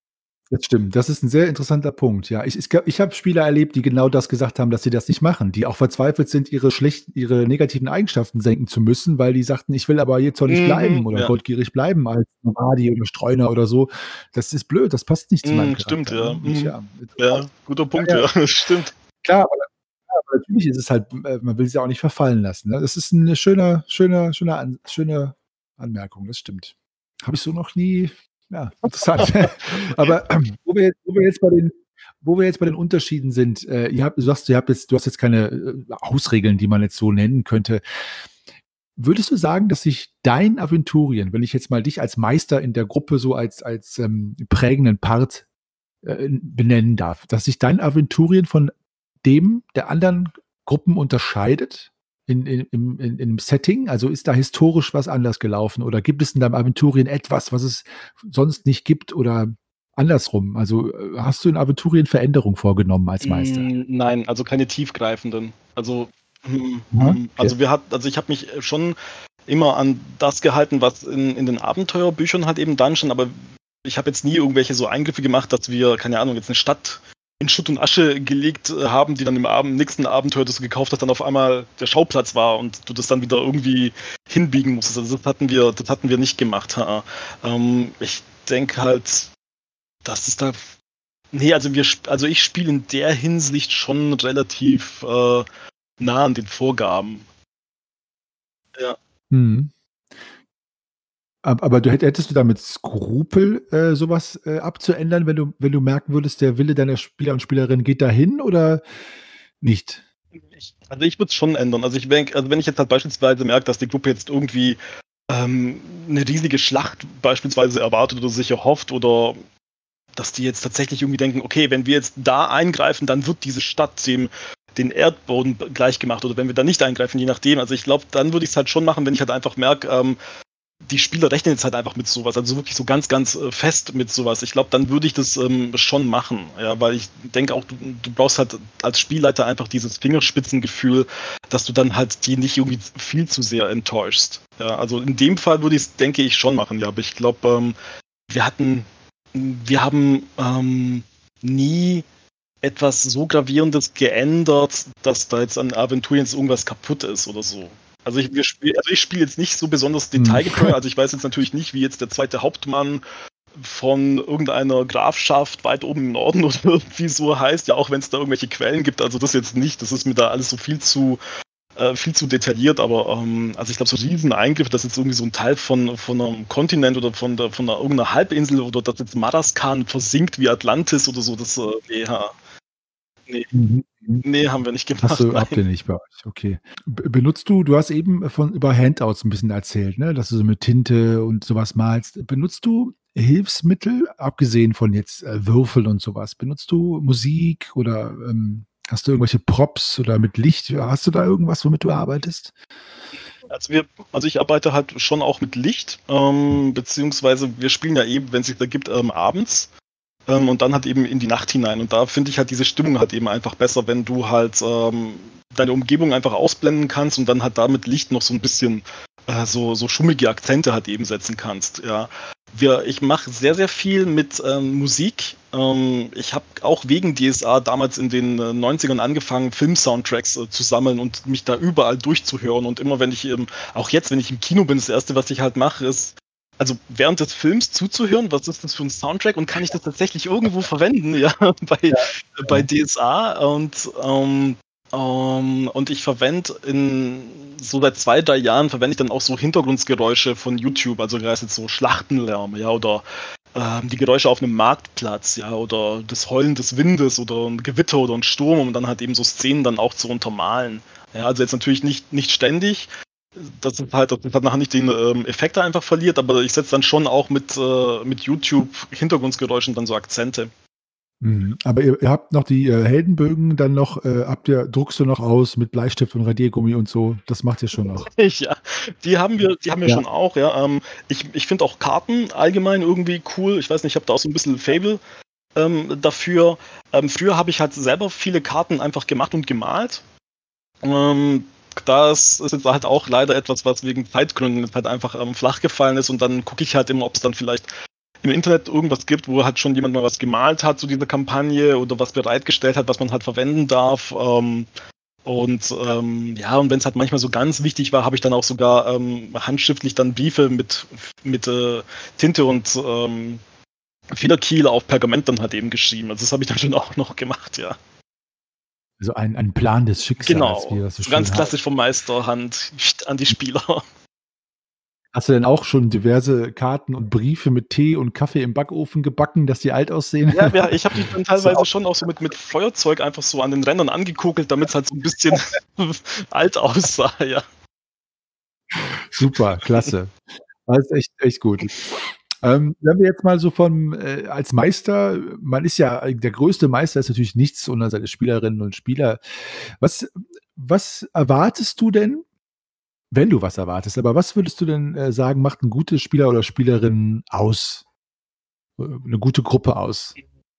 Das stimmt. Das ist ein sehr interessanter Punkt, ja. Ich habe Spieler erlebt, die genau das gesagt haben, dass sie das nicht machen, die auch verzweifelt sind, ihre negativen Eigenschaften senken zu müssen, weil die sagten: „Ich will aber jetzt doch nicht Mhm, bleiben oder ja. goldgierig bleiben als Nomadi oder Streuner oder so. Das ist blöd, das passt nicht zu meinem Stimmt, Charakter", ja. ne? Und ja, Ja, guter Punkt, ja, ja, stimmt. klar, aber natürlich ist es halt man will sie auch nicht verfallen lassen, ne? Das ist 'ne schöne Anmerkung, das stimmt. Habe ich so noch nie ja, interessant. Aber wo wir jetzt bei den Unterschieden sind, du hast jetzt keine, Hausregeln, die man jetzt so nennen könnte. Würdest du sagen, dass sich dein Aventurien, wenn ich jetzt mal dich als Meister in der Gruppe so als prägenden Part, benennen darf, dass sich dein Aventurien von dem der anderen Gruppen unterscheidet im Setting? Also, ist da historisch was anders gelaufen oder gibt es in deinem Aventurien etwas, was es sonst nicht gibt oder andersrum? Also, hast du in Aventurien Veränderungen vorgenommen als Meister? Nein, also keine tiefgreifenden. Also, Aha, okay. also ich habe mich schon immer an das gehalten, was in den Abenteuerbüchern halt eben dann schon, aber ich habe jetzt nie irgendwelche so Eingriffe gemacht, dass wir, keine Ahnung, jetzt eine Stadt in Schutt und Asche gelegt haben, die dann nächsten Abenteuer, das du gekauft hast, dann auf einmal der Schauplatz war und du das dann wieder irgendwie hinbiegen musstest. Also das hatten wir nicht gemacht. Ich denke halt, dass es da. Nee, also ich spiele in der Hinsicht schon relativ nah an den Vorgaben. Ja. Mhm. Aber hättest du damit Skrupel, so abzuändern, wenn du merken würdest, der Wille deiner Spieler und Spielerinnen geht dahin oder nicht? Also ich würde es schon ändern. Also ich denke, also wenn ich jetzt halt beispielsweise merke, dass die Gruppe jetzt irgendwie eine riesige Schlacht beispielsweise erwartet oder sich erhofft oder dass die jetzt tatsächlich irgendwie denken, okay, wenn wir jetzt da eingreifen, dann wird diese Stadt den Erdboden gleich gemacht oder wenn wir da nicht eingreifen, je nachdem. Also ich glaube, dann würde ich es halt schon machen, wenn ich halt einfach merke, die Spieler rechnen jetzt halt einfach mit sowas, also wirklich so ganz, ganz fest mit sowas. Ich glaube, dann würde ich das schon machen, ja, weil ich denke auch, du brauchst halt als Spielleiter einfach dieses Fingerspitzengefühl, dass du dann halt die nicht irgendwie viel zu sehr enttäuschst. Ja, also in dem Fall würde ich es, denke ich, schon machen, ja, aber ich glaube, wir hatten, wir haben nie etwas so Gravierendes geändert, dass da jetzt an Aventurien jetzt irgendwas kaputt ist oder so. Also ich spiele jetzt nicht so besonders Mhm. detailgetreu, also ich weiß jetzt natürlich nicht, wie jetzt der zweite Hauptmann von irgendeiner Grafschaft weit oben im Norden oder irgendwie so heißt, ja auch wenn es da irgendwelche Quellen gibt, also das jetzt nicht, das ist mir da alles so viel zu detailliert, aber also ich glaube, so riesen Eingriffe, dass jetzt irgendwie so ein Teil von einem Kontinent oder von einer irgendeiner Halbinsel oder dass jetzt Madagaskar versinkt wie Atlantis oder so, das nee, Mhm, mhm. nee, haben wir nicht gemacht, Habt ihr nein. nicht bei euch, okay. Benutzt du hast eben über Handouts 'n bisschen erzählt, ne, dass du so mit Tinte und so was malst. Benutzt du Hilfsmittel, abgesehen von jetzt, Würfeln und so was? Benutzt du Musik oder, hast du irgendwelche Props oder mit Licht? Hast du da irgendwas, womit du arbeitest? Also ich arbeite halt schon auch mit Licht, beziehungsweise wir spielen ja eben, wenn es sich da gibt, abends. Und dann halt eben in die Nacht hinein. Und da finde ich halt diese Stimmung halt eben einfach besser, wenn du halt deine Umgebung einfach ausblenden kannst und dann halt da mit Licht noch so ein bisschen so schummige Akzente halt eben setzen kannst. Ja. Ich mache sehr, sehr viel mit Musik. Ich habe auch wegen DSA damals in den 90ern angefangen, Film-Soundtracks zu sammeln und mich da überall durchzuhören. Und immer wenn ich, auch jetzt, wenn ich im Kino bin, das Erste, was ich halt mache, ist also während des Films zuzuhören, was ist das für ein Soundtrack und kann ich das tatsächlich irgendwo verwenden, ja, bei Ja. DSA und ich verwende so seit 2, 3 Jahren verwende ich dann auch so Hintergrundgeräusche von YouTube, also da ist jetzt so Schlachtenlärm, ja, oder die Geräusche auf einem Marktplatz, ja, oder das Heulen des Windes oder ein Gewitter oder ein Sturm, um dann halt eben so Szenen dann auch zu untermalen. Ja, also jetzt natürlich nicht ständig, dass es halt nachher nicht den Effekt da einfach verliert, aber ich setze dann schon auch mit YouTube Hintergrundgeräuschen dann so Akzente. Mhm. Aber ihr habt noch die, Heldenbögen dann noch druckst du noch aus mit Bleistift und Radiergummi und so? Das macht ihr schon noch? Ja, die haben wir Ja. schon auch, ja. Ich finde auch Karten allgemein irgendwie cool. Ich weiß nicht, ich habe da auch so ein bisschen Faible dafür. Früher habe ich halt selber viele Karten einfach gemacht und gemalt. Ähm, Das ist jetzt halt auch leider etwas, was wegen Zeitgründen jetzt halt einfach flach gefallen ist und dann gucke ich halt immer, ob es dann vielleicht im Internet irgendwas gibt, wo halt schon jemand mal was gemalt hat zu dieser Kampagne oder was bereitgestellt hat, was man halt verwenden darf. Ja, und wenn es halt manchmal so ganz wichtig war, habe ich dann auch sogar handschriftlich dann Briefe mit Tinte und Federkiel auf Pergament dann halt eben geschrieben. Also das habe ich dann schon auch noch gemacht, ja. Also ein Plan des Schicksals, wie Genau. das so So ganz schön heißt. klassisch vom Meisterhand an die Spieler. Hast du denn auch schon diverse Karten und Briefe mit Tee und Kaffee im Backofen gebacken, dass die alt aussehen? Ja, ich habe die dann Ist ja teilweise auch schon auch so mit Feuerzeug einfach so an den Rändern angekokelt, damit's halt so 'n bisschen alt aussah, ja. super, klasse. Das ist echt gut. Wenn wir jetzt mal so als Meister, man ist ja der größte Meister ist natürlich nichts ohne seine Spielerinnen und Spieler. Was was erwartest du denn, wenn du was erwartest, aber was würdest du denn, sagen, macht 'n gutes Spieler oder Spielerin aus? 'Ne gute Gruppe aus?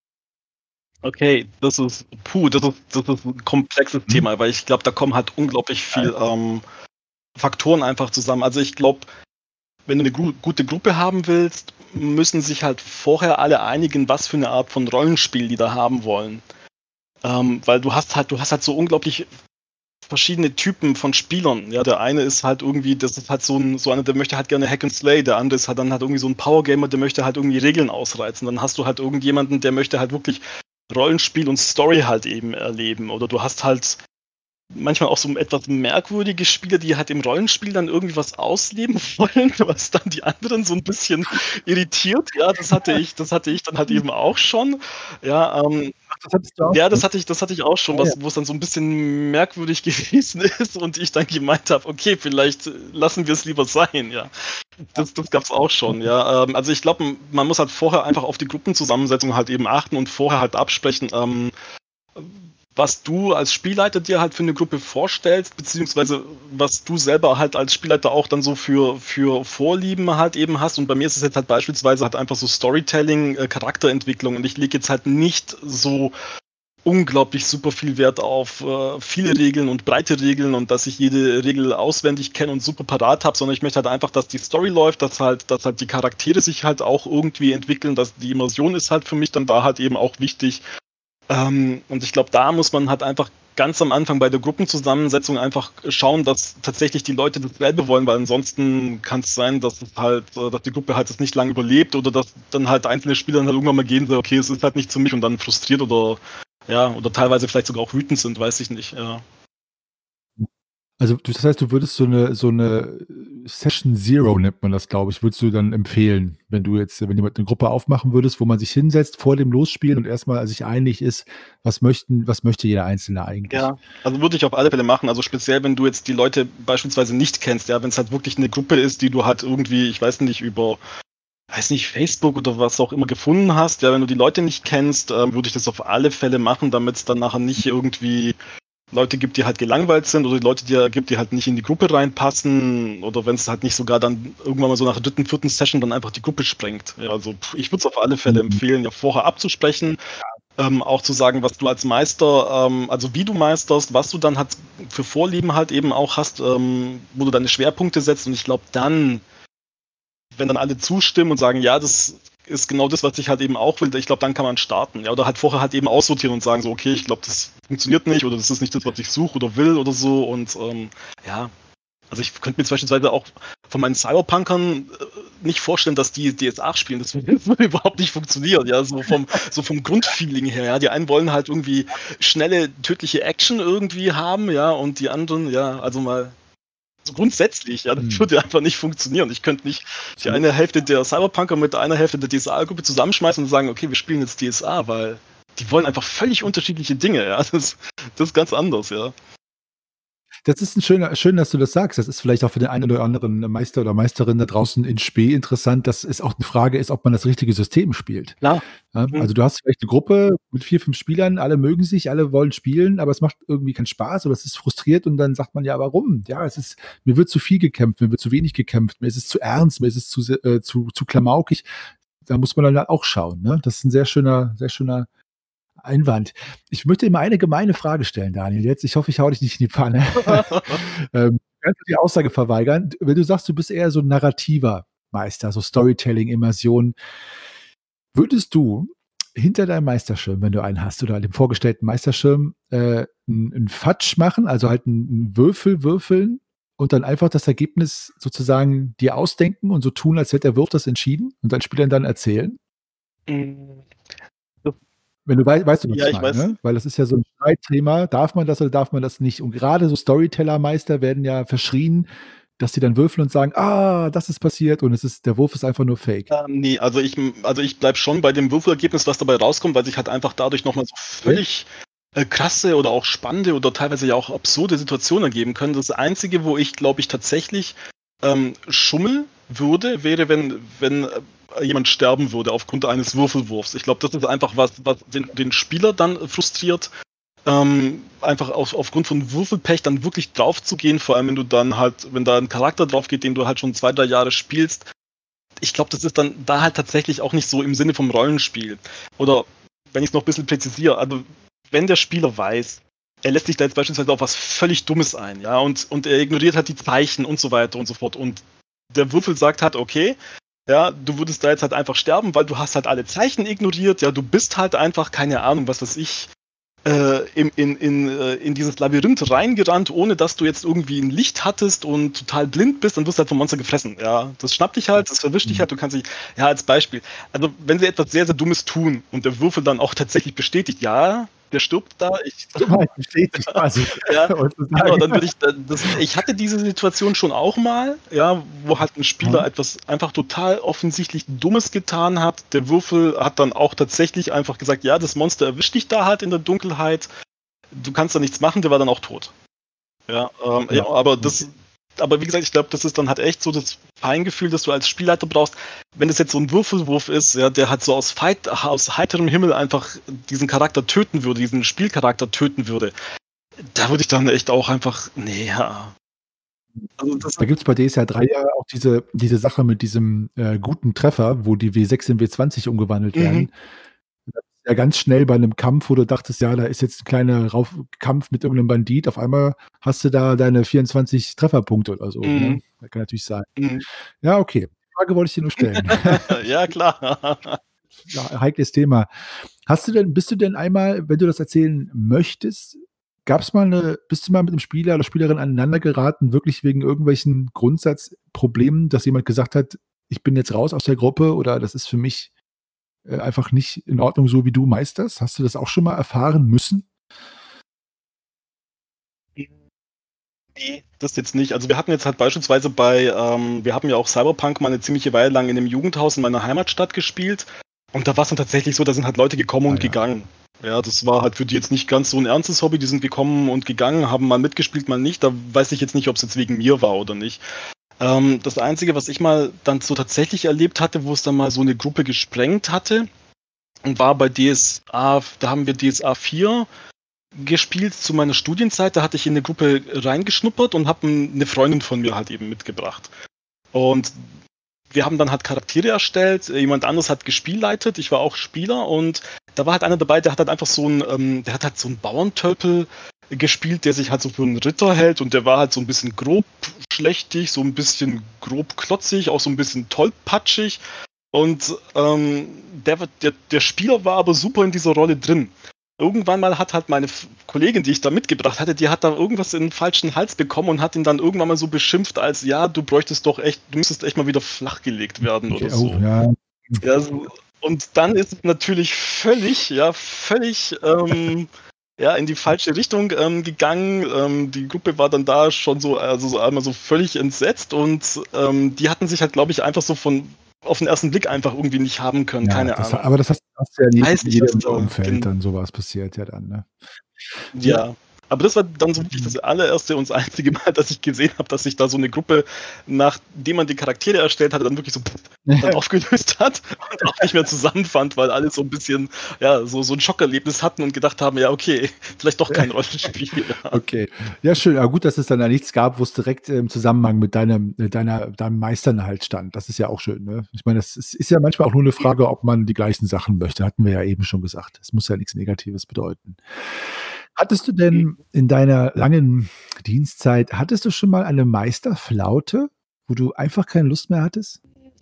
Okay, das ist 'n komplexes Mhm. Thema, weil ich glaube, da kommen halt unglaublich Ja. viel, Faktoren einfach zusammen. Also, ich glaube, wenn du 'ne gute Gruppe haben willst, müssen sich halt vorher alle einigen, was für 'ne Art von Rollenspiel die da haben wollen. Weil du hast halt so unglaublich verschiedene Typen von Spielern. Ja, der eine ist halt irgendwie, das ist halt so einer, der möchte halt gerne Hack and Slay, der andere ist halt dann halt irgendwie so ein Power Gamer, der möchte halt irgendwie Regeln ausreizen. Dann hast du halt irgendjemanden, der möchte halt wirklich Rollenspiel und Story halt eben erleben. Oder du hast halt manchmal auch so etwas merkwürdige Spieler, die halt im Rollenspiel dann irgendwie was ausleben wollen, was dann die anderen so ein bisschen irritiert. Ja, das hatte ich dann halt eben auch schon. Ja, Ach, das hattest du auch ja, schon? das hatte ich auch schon, Ah ja. wo es dann so 'n bisschen merkwürdig gewesen ist und ich dann gemeint habe: „Okay, vielleicht lassen wir's lieber sein“, ja. Das gab's auch schon, ja. Also, ich glaube, man muss halt vorher einfach auf die Gruppenzusammensetzung halt eben achten und vorher halt absprechen, was du als Spielleiter dir halt für 'ne Gruppe vorstellst, beziehungsweise was du selber halt als Spielleiter auch dann so für Vorlieben halt eben hast. Und bei mir ist es jetzt halt beispielsweise halt einfach so Storytelling, Charakterentwicklung und ich lege jetzt halt nicht so unglaublich super viel Wert auf viele Regeln und breite Regeln und dass ich jede Regel auswendig kenne und super parat habe, sondern ich möchte halt einfach, dass die Story läuft, dass halt die Charaktere sich halt auch irgendwie entwickeln, dass die Immersion ist halt für mich dann da halt eben auch wichtig. Und ich glaube, da muss man halt einfach ganz am Anfang bei der Gruppenzusammensetzung einfach schauen, dass tatsächlich die Leute dasselbe wollen, weil ansonsten kann es sein, dass die Gruppe halt das nicht lange überlebt oder dass dann halt einzelne Spieler dann halt irgendwann mal gehen, so, okay, es ist halt nicht für mich und dann frustriert oder ja, oder teilweise vielleicht sogar auch wütend sind, weiß ich nicht, ja. Also, das heißt, du würdest so 'ne Session Zero nennt man das, glaube ich, würdest du dann empfehlen, wenn jemand 'ne Gruppe aufmachen würdest, wo man sich hinsetzt vor dem Losspielen und erst mal sich einig ist, was möchte jeder Einzelne eigentlich? Ja, also würde ich auf alle Fälle machen. Also speziell, wenn du jetzt die Leute beispielsweise nicht kennst, ja, wenn es halt wirklich eine Gruppe ist, die du halt irgendwie, ich weiß nicht, über, weiß nicht, Facebook oder was auch immer gefunden hast, ja, wenn du die Leute nicht kennst, würde ich das auf alle Fälle machen, damit es dann nachher nicht irgendwie Leute gibt, die halt gelangweilt sind oder die Leute, gibt, die halt nicht in die Gruppe reinpassen oder wenn es halt nicht sogar dann irgendwann mal so nach der dritten, vierten Session dann einfach die Gruppe sprengt. Ja, also ich würde es auf alle Fälle Mhm. empfehlen, ja vorher abzusprechen, auch zu sagen, was du als Meister, also wie du meisterst, was du dann halt für Vorlieben halt eben auch hast, wo du deine Schwerpunkte setzt und ich glaube dann, wenn dann alle zustimmen und sagen, ja, das ist genau das, was ich halt eben auch will, ich glaube, dann kann man starten. Ja, oder halt vorher halt eben aussortieren und sagen so, okay, ich glaube, das funktioniert nicht oder das ist nicht das, was ich suche oder will oder so. Und ja, also ich könnte mir beispielsweise auch von meinen Cyberpunkern nicht vorstellen, dass die DSA spielen. Das würde überhaupt nicht funktionieren, ja, so vom Grundfeeling her. Ja. Die einen wollen halt irgendwie schnelle, tödliche Action irgendwie haben, ja, und die anderen, ja, also mal so grundsätzlich, ja, das Mhm. würde einfach nicht funktionieren. Ich könnte nicht die So eine Hälfte der Cyberpunker mit einer Hälfte der DSA-Gruppe zusammenschmeißen und sagen, okay, wir spielen jetzt DSA, weil die wollen einfach völlig unterschiedliche Dinge, ja. Das ist ganz anders, ja. Das ist 'n schön, dass du das sagst. Das ist vielleicht auch für den einen oder anderen Meister oder Meisterin da draußen in Spe interessant, dass es auch 'ne Frage ist, ob man das richtige System spielt. Klar. Ja, Mhm. also, du hast vielleicht 'ne Gruppe mit 4, 5 Spielern, alle mögen sich, alle wollen spielen, aber es macht irgendwie keinen Spaß oder es ist frustriert und dann sagt man: „Ja, warum? Ja, mir wird zu viel gekämpft, mir wird zu wenig gekämpft, mir ist es zu ernst, mir ist es zu klamaukig.“ Da muss man dann halt auch schauen, ne? Das ist 'n sehr schöner Einwand. Ich möchte dir mal eine gemeine Frage stellen, Daniel, jetzt. Ich hoffe, ich haue dich nicht in die Pfanne. Kannst du die Aussage verweigern? Wenn du sagst, du bist eher so 'n Narrativer, Meister, so Storytelling, Immersion. Würdest du hinter deinem Meisterschirm, wenn du einen hast, oder dem vorgestellten Meisterschirm, 'n Fatsch machen, also halt einen Würfel würfeln und dann einfach das Ergebnis sozusagen dir ausdenken und so tun, als hätte der Wirt das entschieden und deinen Spielern dann erzählen? Mhm. Wenn du weißt du, was Ja, ich ich meine, weiß. ne? Weil das ist ja so 'n Streitthema. Darf man das oder darf man das nicht? Und grade so Storytellermeister werden ja verschrien, dass sie dann würfeln und sagen: „Ah, das ist passiert“ und der Wurf ist einfach nur Fake. Ne, also ich bleibe schon bei dem Würfelergebnis, was dabei rauskommt, weil sich halt einfach dadurch noch mal so Okay. völlig, krasse oder auch spannende oder teilweise ja auch absurde Situationen ergeben können. Das Einzige, wo ich, glaube ich, tatsächlich, schummeln würde, wäre, wenn jemand sterben würde aufgrund eines Würfelwurfs. Ich glaube, das ist einfach was den Spieler dann frustriert, einfach aufgrund von Würfelpech dann wirklich draufzugehen, vor allem wenn da ein Charakter drauf geht, den du halt schon 2, 3 Jahre spielst. Ich glaube, das ist dann da halt tatsächlich auch nicht so im Sinne vom Rollenspiel. Oder wenn ich es noch ein bisschen präzisiere, also wenn der Spieler weiß, er lässt sich da jetzt beispielsweise auf was völlig Dummes ein, ja, und er ignoriert halt die Zeichen und so weiter und so fort. Und der Würfel sagt halt, okay, ja, du würdest da jetzt halt einfach sterben, weil du hast halt alle Zeichen ignoriert, ja, du bist halt einfach, keine Ahnung, was weiß ich, in dieses Labyrinth reingerannt, ohne dass du jetzt irgendwie ein Licht hattest und total blind bist, dann wirst du halt vom Monster gefressen. Ja, das schnappt dich halt, das verwischt dich Mhm. halt, du kannst dich, ja, als Beispiel. Also, wenn sie etwas sehr, sehr Dummes tun und der Würfel dann auch tatsächlich bestätigt, ja, der stirbt da, Dummheit bestätigt quasi ja, genau, heutzutage. dann würde ich hatte diese Situation schon auch mal, ja, wo halt ein Spieler Mhm. etwas einfach total offensichtlich Dummes getan hat. Der Würfel hat dann auch tatsächlich einfach gesagt, ja, das Monster erwischt dich da halt in der Dunkelheit. Du kannst da nichts machen, der war dann auch tot. Ja, ja, Ja, okay. aber wie gesagt, ich glaube, das ist dann halt echt so das Feingefühl, das du als Spielleiter brauchst. Wenn es jetzt so ein Würfelwurf ist, ja, der halt so aus heiterem Himmel einfach diesen Charakter töten würde, diesen Spielcharakter töten würde, da würde ich dann echt auch einfach, nee, ja. Also das, Da gibt's bei DSA 3 ja auch diese Sache mit diesem, guten Treffer, wo die W6 in W20 umgewandelt mhm, werden. Ja, ganz schnell bei 'nem Kampf, wo du dachtest: „Ja, da ist jetzt 'n kleiner Kampf mit irgend 'nem Bandit.“ Auf einmal hast du da deine 24 Trefferpunkte oder so, mhm, ne? Das kann natürlich sein. mhm. Ja, okay. Die Frage wollte ich dir nur stellen. Ja, klar. Ja, heikles Thema. Bist du denn einmal, wenn du das erzählen möchtest, bist du mal mit 'nem Spieler oder Spielerin aneinander geraten, wirklich wegen irgendwelchen Grundsatzproblemen, dass jemand gesagt hat: „Ich bin jetzt raus aus der Gruppe“ oder „Das ist für mich, einfach nicht in Ordnung, so wie du meisterst“? Hast du das auch schon mal erfahren müssen? Ne, das jetzt nicht. Also, wir hatten jetzt halt beispielsweise wir haben ja auch Cyberpunk mal 'ne ziemliche Weile lang in 'nem Jugendhaus in meiner Heimatstadt gespielt und da war's dann tatsächlich so, da sind halt Leute gekommen Ah und ja. gegangen. Ja, das war halt für die jetzt nicht ganz so 'n ernstes Hobby. Die sind gekommen und gegangen, haben mal mitgespielt, mal nicht. Da weiß ich jetzt nicht, ob's jetzt wegen mir war oder nicht. Das Einzige, was ich mal dann so tatsächlich erlebt hatte, wo es dann mal so 'ne Gruppe gesprengt hatte, und war bei DSA, da haben wir DSA 4 gespielt zu meiner Studienzeit. Da hatte ich in 'ne Gruppe reingeschnuppert und habe 'ne Freundin von mir halt eben mitgebracht. Und wir haben dann halt Charaktere erstellt, jemand anderes hat gespielleitet, ich war auch Spieler und da war halt einer dabei, der hat halt einfach der hat halt so 'n Bauerntölpel gespielt, der sich halt so für 'n Ritter hält und der war halt so 'n bisschen grob schlechtig, so 'n bisschen grob klotzig, auch so 'n bisschen tollpatschig und, der Spieler war aber super in dieser Rolle drin. Irgendwann mal hat halt meine Kollegin, die ich da mitgebracht hatte, die hat da irgendwas in den falschen Hals bekommen und hat ihn dann irgendwann mal so beschimpft als, ja, du müsstest echt mal wieder flachgelegt werden oder Okay, oh, so. ja. Ja, so, und dann ist es natürlich völlig, ja, in die falsche Richtung, gegangen. Die Gruppe war dann da schon so, also so einmal so völlig entsetzt und, die hatten sich halt, glaube ich, einfach so auf den ersten Blick einfach irgendwie nicht haben können, Ja, keine Ahnung. aber das hast du ja in Weiß nicht, was jedem da Umfeld dann so was passiert ja dann, ne? Ja, ja. Aber das war dann so wirklich das allererste und das einzige Mal, dass ich gesehen habe, dass sich da so 'ne Gruppe, nachdem man die Charaktere erstellt hatte, dann wirklich so dann aufgelöst hat und auch nicht mehr zusammenfand, weil alle so 'n bisschen, ja, so 'n Schockerlebnis hatten und gedacht haben: „Ja, okay, vielleicht doch kein Rollenspiel“, ja. okay. Ja, schön. Ja, gut, dass es dann da nichts gab, wo's direkt im Zusammenhang mit deinem Meistern halt stand. Das ist ja auch schön, ne? Ich meine, das ist ja manchmal auch nur 'ne Frage, ob man die gleichen Sachen möchte. Hatten wir ja eben schon gesagt. Es muss ja nix Negatives bedeuten. Hattest du denn in deiner langen Dienstzeit schon mal eine Meisterflaute, wo du einfach keine Lust mehr hattest?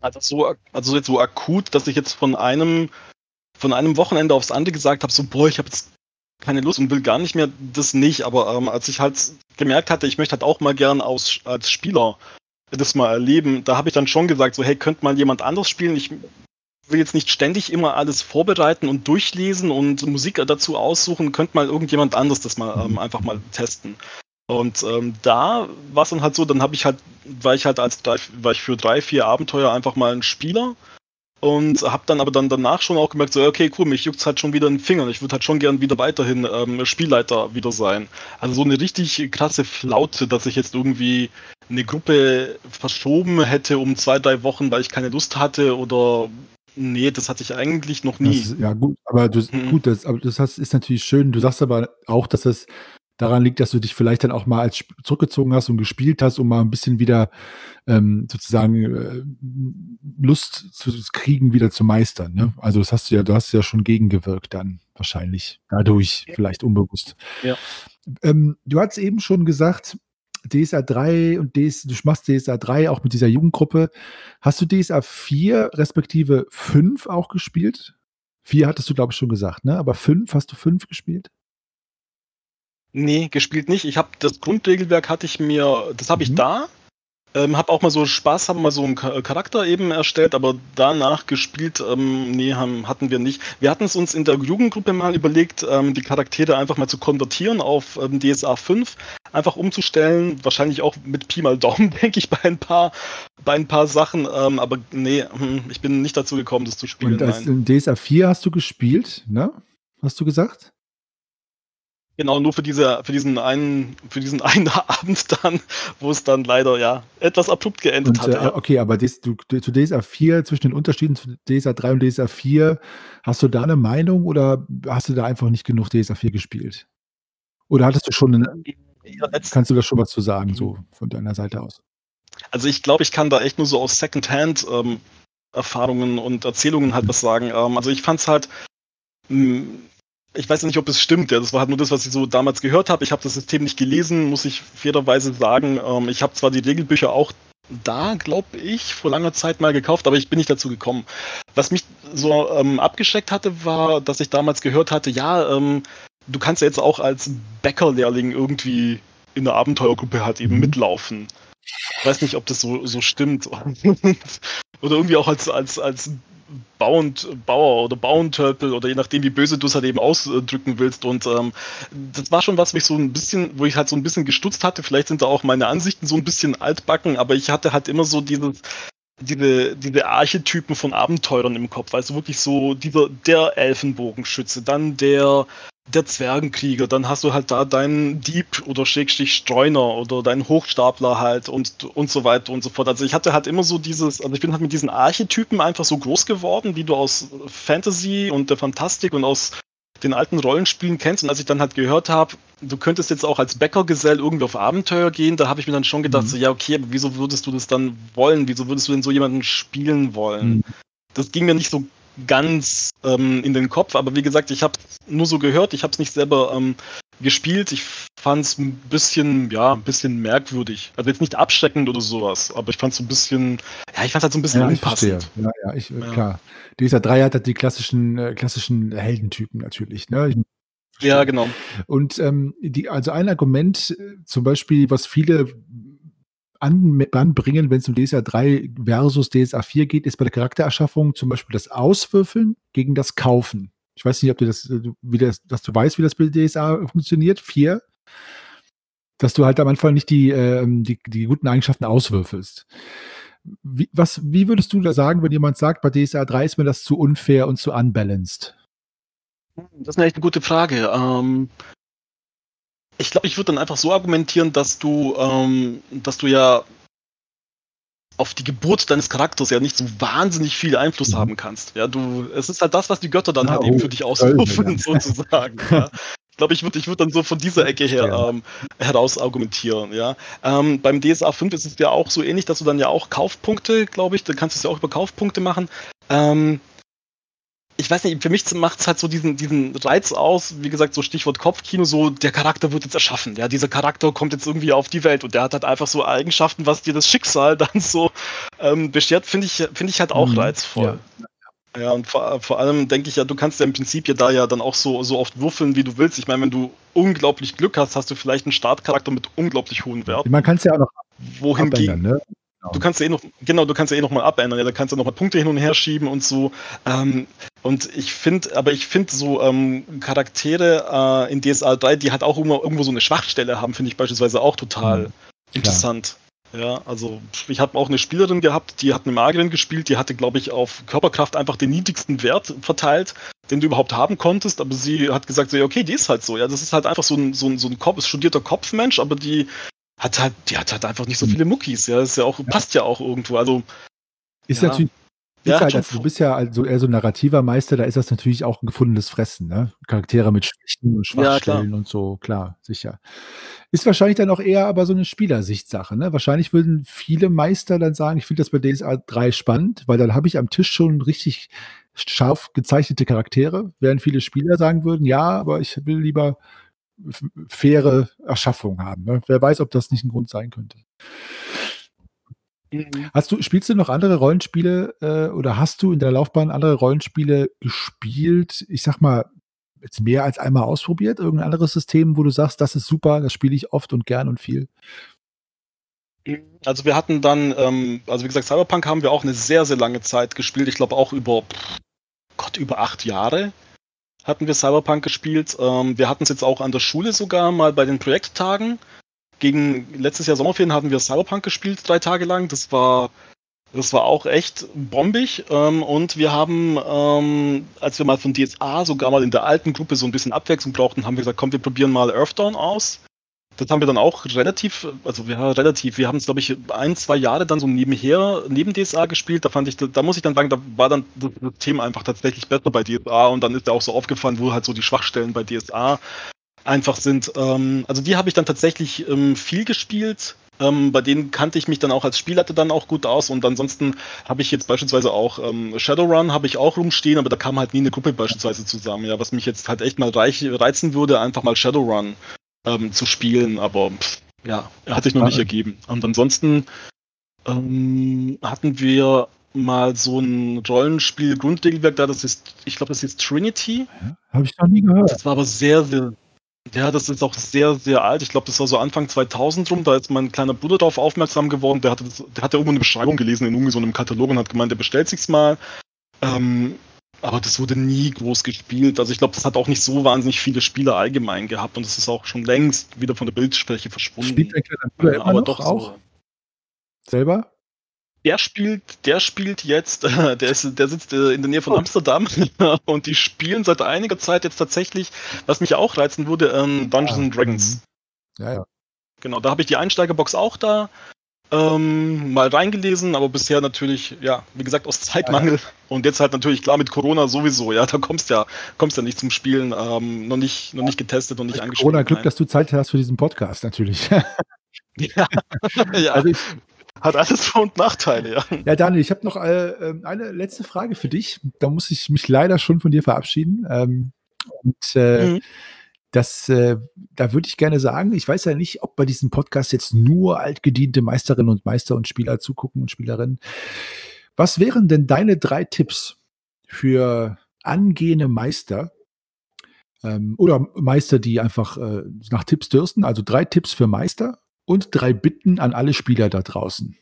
Also jetzt so akut, dass ich jetzt von einem Wochenende aufs andere gesagt habe, so, boah, ich habe jetzt keine Lust und will gar nicht mehr, das nicht. Aber als ich halt gemerkt hatte, ich möchte halt auch mal gern als Spieler das mal erleben, da habe ich dann schon gesagt, so, hey, könnte mal jemand anderes spielen? Ich will jetzt nicht ständig immer alles vorbereiten und durchlesen und Musik dazu aussuchen, könnte mal irgendjemand anderes das mal einfach mal testen. Und da war es dann halt so, dann war ich für 3, 4 Abenteuer einfach mal ein Spieler und habe dann aber dann danach schon auch gemerkt, so, okay, cool, mich juckt's halt schon wieder in den Fingern. Ich würde halt schon gern wieder weiterhin Spielleiter wieder sein. Also so eine richtig krasse Flaute, dass ich jetzt irgendwie eine Gruppe verschoben hätte um 2, 3 Wochen, weil ich keine Lust hatte oder nee, das hatte ich eigentlich noch Das nie. ist, ja gut, aber Mhm. ist natürlich schön. Du sagst aber auch, dass es daran liegt, dass du dich vielleicht dann auch mal zurückgezogen hast und gespielt hast, um mal ein bisschen wieder sozusagen Lust zu kriegen, wieder zu meistern. Ne? Also du hast ja schon gegengewirkt dann wahrscheinlich. Dadurch, vielleicht unbewusst. Ja. Du hast eben schon gesagt, DSA 3 und du machst DSA 3 auch mit dieser Jugendgruppe. Hast du DSA 4 respektive 5 auch gespielt? 4 hattest du, glaube ich, schon gesagt, ne? Aber 5, hast du 5 gespielt? Nee, gespielt nicht. Ich habe das Grundregelwerk das habe ich Mhm. da. Hab auch mal so Spaß, haben mal so einen Charakter eben erstellt, aber danach gespielt, nee, hatten wir nicht. Wir hatten es uns in der Jugendgruppe mal überlegt, die Charaktere einfach mal zu konvertieren auf DSA 5, einfach umzustellen, wahrscheinlich auch mit Pi mal Daumen, denke ich, bei ein paar Sachen, aber nee, ich bin nicht dazu gekommen, das zu Und spielen, als nein. in DSA 4 hast du gespielt, ne? Hast du gesagt? Genau, nur für diesen einen Abend dann, wo es dann leider ja etwas abrupt geendet Und hatte, ja. okay, aber zu DSA 4, zwischen den Unterschieden zu DSA 3 und DSA 4, hast du da eine Meinung oder hast du da einfach nicht genug DSA 4 gespielt? Oder hattest du schon Ja, kannst du da schon was zu sagen, so von deiner Seite aus? Also ich glaube, ich kann da echt nur so aus Secondhand Erfahrungen und Erzählungen halt was sagen. Also ich fand's halt, mh, ich weiß ja nicht, ob es stimmt, ja. Das war halt nur das, was ich so damals gehört habe. Ich habe das System nicht gelesen, muss ich fairerweise sagen. Ich habe zwar die Regelbücher auch da, glaube ich, vor langer Zeit mal gekauft, aber ich bin nicht dazu gekommen. Was mich so abgeschreckt hatte, war, dass ich damals gehört hatte, ja, du kannst ja jetzt auch als Bäckerlehrling irgendwie in der Abenteuergruppe halt eben Mhm. mitlaufen. Ich weiß nicht, ob das so stimmt. Oder irgendwie auch als Bauer oder Bauerntölpel oder je nachdem, wie böse du es halt eben ausdrücken willst. Und das war schon was, wo ich halt so ein bisschen gestutzt hatte. Vielleicht sind da auch meine Ansichten so ein bisschen altbacken, aber ich hatte halt immer so diese Archetypen von Abenteurern im Kopf. Also wirklich so der Elfenbogenschütze, dann der Zwergenkrieger, dann hast du halt da deinen Dieb oder Schrägstrich Streuner oder deinen Hochstapler halt und so weiter und so fort. Also ich hatte halt immer so also ich bin halt mit diesen Archetypen einfach so groß geworden, wie du aus Fantasy und der Fantastik und aus den alten Rollenspielen kennst. Und als ich dann halt gehört habe, du könntest jetzt auch als Bäckergesell irgendwie auf Abenteuer gehen, da habe ich mir dann schon gedacht, so Mhm. ja, okay, aber wieso würdest du das dann wollen? Wieso würdest du denn so jemanden spielen wollen? Mhm. Das ging mir nicht so ganz in den Kopf, aber wie gesagt, ich habe nur so gehört, ich habe es nicht selber gespielt. Ich fand es ein bisschen merkwürdig. Also jetzt nicht abschreckend oder sowas, aber ich fand es so ein bisschen, ja, ich fand es halt so ein bisschen Ja, ich verstehe. unpassend. Ja, ja, Ja, klar. DSA 3 hat halt die klassischen Heldentypen natürlich, ne? Ich ja verstehe. genau. Und, also ein Argument, zum Beispiel, was viele anbringen, wenn es um DSA 3 versus DSA 4 geht, ist bei der Charaktererschaffung zum Beispiel das Auswürfeln gegen das Kaufen. Ich weiß nicht, ob du dass du weißt, wie das bei DSA funktioniert, 4, dass du halt am Anfang nicht die guten Eigenschaften auswürfelst. Wie würdest du da sagen, wenn jemand sagt, bei DSA 3 ist mir das zu unfair und zu unbalanced? Das ist echt eine gute Frage. Ich glaube, ich würde dann einfach so argumentieren, dass du ja auf die Geburt deines Charakters ja nicht so wahnsinnig viel Einfluss Mhm. haben kannst. Ja, es ist halt das, was die Götter dann Ah, halt eben oh, für dich 12, ja. ausrufen, sozusagen. Ja. Ich glaube, ich würd dann so von dieser Ecke her Verstehe. heraus argumentieren. Ja. Beim DSA 5 ist es ja auch so ähnlich, dass du dann ja auch Kaufpunkte, glaube ich, dann kannst du es ja auch über Kaufpunkte machen. Ähm, ich weiß nicht, für mich macht es halt so diesen Reiz aus, wie gesagt, so Stichwort Kopfkino, so der Charakter wird jetzt erschaffen, ja, dieser Charakter kommt jetzt irgendwie auf die Welt und der hat halt einfach so Eigenschaften, was dir das Schicksal dann so beschert, finde ich halt auch Ja. reizvoll. Ja, und vor allem denke ich ja, du kannst ja im Prinzip ja da ja dann auch so oft würfeln, wie du willst. Ich meine, wenn du unglaublich Glück hast, hast du vielleicht einen Startcharakter mit unglaublich hohen Man Werten. kann es ja auch noch abändern, Wohingegen, ne? du Genau. kannst ja eh noch, genau, du kannst ja eh noch mal abändern, ja, da kannst du noch mal Punkte hin und her schieben und so. Und ich finde so Charaktere in DSA 3, die halt auch irgendwo so eine Schwachstelle haben, finde ich beispielsweise auch total Klar. interessant. Ja, also ich habe auch eine Spielerin gehabt, die hat eine Magierin gespielt, die hatte, glaube ich, auf Körperkraft einfach den niedrigsten Wert verteilt, den du überhaupt haben konntest, aber sie hat gesagt, so, ja, okay, die ist halt so, ja, das ist halt einfach so ein studierter Kopfmensch, aber die hat halt einfach nicht so viele Muckis, ja. Das ist ja auch, Ja. passt ja auch irgendwo. Also, Ist ja, natürlich ja, ist hat halt, schon. also du bist ja also eher so 'n narrativer Meister, da ist das natürlich auch 'n gefundenes Fressen, ne? Charaktere mit Schwächen und Ja, klar. Schwachstellen und so, klar, sicher. Ist wahrscheinlich dann auch eher aber so 'ne Spielersichtsache, ne? Wahrscheinlich würden viele Meister dann sagen: „Ich finde das bei DSA 3 spannend, weil dann habe ich am Tisch schon richtig scharf gezeichnete Charaktere“, während viele Spieler sagen würden: „Ja, aber ich will lieber faire Erschaffung haben“, ne? Wer weiß, ob das nicht 'n Grund sein könnte. Mhm. Spielst du noch andere Rollenspiele, oder hast du in der Laufbahn andere Rollenspiele gespielt? Ich sage mal, jetzt mehr als einmal ausprobiert? Irgendein anderes System, wo du sagst: „Das ist super, das spiele ich oft und gern und viel?“ Also wir hatten dann, also wie gesagt, Cyberpunk haben wir auch eine sehr, sehr lange Zeit gespielt. Ich glaube auch über 8 Jahre hatten wir Cyberpunk gespielt. Wir hatten es jetzt auch an der Schule sogar mal bei den Projekttagen. Gegen letztes Jahr Sommerferien hatten wir Cyberpunk gespielt, 3 Tage lang. Das war auch echt bombig. Und wir haben, als wir mal von DSA sogar mal in der alten Gruppe so ein bisschen Abwechslung brauchten, haben wir gesagt, komm, wir probieren mal Earthdawn aus. Das haben wir dann auch wir haben es, glaube ich, 1, 2 Jahre dann so nebenher, neben DSA gespielt. Da muss ich dann sagen, da war dann das System einfach tatsächlich besser bei DSA und dann ist ja auch so aufgefallen, wo halt so die Schwachstellen bei DSA einfach sind. Also die habe ich dann tatsächlich viel gespielt. Bei denen kannte ich mich dann auch als Spielleiter dann auch gut aus und ansonsten habe ich jetzt beispielsweise auch Shadowrun habe ich auch rumstehen, aber da kam halt nie eine Gruppe beispielsweise zusammen. Ja, was mich jetzt halt echt mal reizen würde, einfach mal Shadowrun zu spielen, aber ja, hat sich noch nicht Ah, ergeben. Und ansonsten hatten wir mal so ein Rollenspiel-Grundregelwerk da, ich glaube, das ist Trinity. ja, habe ich noch nie gehört. Das war aber sehr, sehr, ja, das ist auch sehr, sehr alt. Ich glaube, das war so Anfang 2000 rum. Da ist mein kleiner Bruder darauf aufmerksam geworden. Der hatte irgendwo eine Beschreibung gelesen in irgendwie so einem Katalog und hat gemeint, der bestellt sich's mal. Ähm, aber das wurde nie groß gespielt. Also ich glaube, das hat auch nicht so wahnsinnig viele Spieler allgemein gehabt und es ist auch schon längst wieder von der Bildfläche Spielt verschwunden. dein kleiner Bruder immer Aber noch doch auch so. selber? Der spielt jetzt, der sitzt in der Nähe von Oh, Amsterdam und die spielen seit einiger Zeit jetzt tatsächlich, was mich auch reizen würde, Dungeons and mhm. Dragons. Ja, ja. Genau, da habe ich die Einsteigerbox auch da mal reingelesen, aber bisher natürlich, ja, wie gesagt, aus Ja, ja. Zeitmangel und jetzt halt natürlich klar mit Corona sowieso, ja, da kommst ja nicht zum Spielen, noch nicht getestet und nicht Vielleicht hat Corona angespielt, Glück, nein. dass du Zeit hast für diesen Podcast natürlich. Ja, ja, Also, ich hat alles Vor- und Nachteile, ja. ja, Daniel, ich habe noch, eine letzte Frage für dich. Da muss ich mich leider schon von dir verabschieden. Und, Mhm. das, da würde ich gerne sagen, ich weiß ja nicht, ob bei diesem Podcast jetzt nur altgediente Meisterinnen und Meister und Spieler zugucken und Spielerinnen. Was wären denn deine 3 Tipps für angehende Meister, oder Meister, die einfach, nach Tipps dürsten? Also 3 Tipps für Meister und 3 Bitten an alle Spieler da draußen.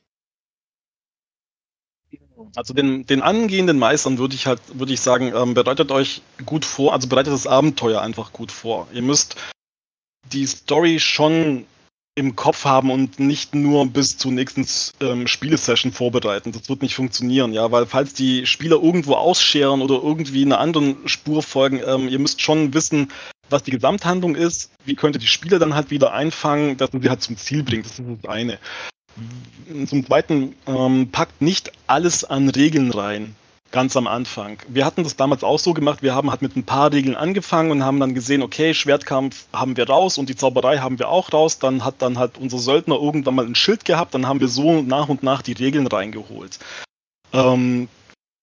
Also den angehenden Meistern würde ich sagen, bereitet euch gut vor, also bereitet das Abenteuer einfach gut vor. Ihr müsst die Story schon im Kopf haben und nicht nur bis zur nächsten Spielesession vorbereiten. Das wird nicht funktionieren, ja, weil falls die Spieler irgendwo ausscheren oder irgendwie einer anderen Spur folgen, ihr müsst schon wissen, was die Gesamthandlung ist, wie könnt ihr die Spieler dann halt wieder einfangen, dass man sie halt zum Ziel bringt. Das ist das eine. Zum Zweiten, packt nicht alles an Regeln rein, ganz am Anfang. Wir hatten das damals auch so gemacht, wir haben halt mit ein paar Regeln angefangen und haben dann gesehen, okay, Schwertkampf haben wir raus und die Zauberei haben wir auch raus. Dann hat dann halt unser Söldner irgendwann mal ein Schild gehabt, dann haben wir so nach und nach die Regeln reingeholt. Ähm,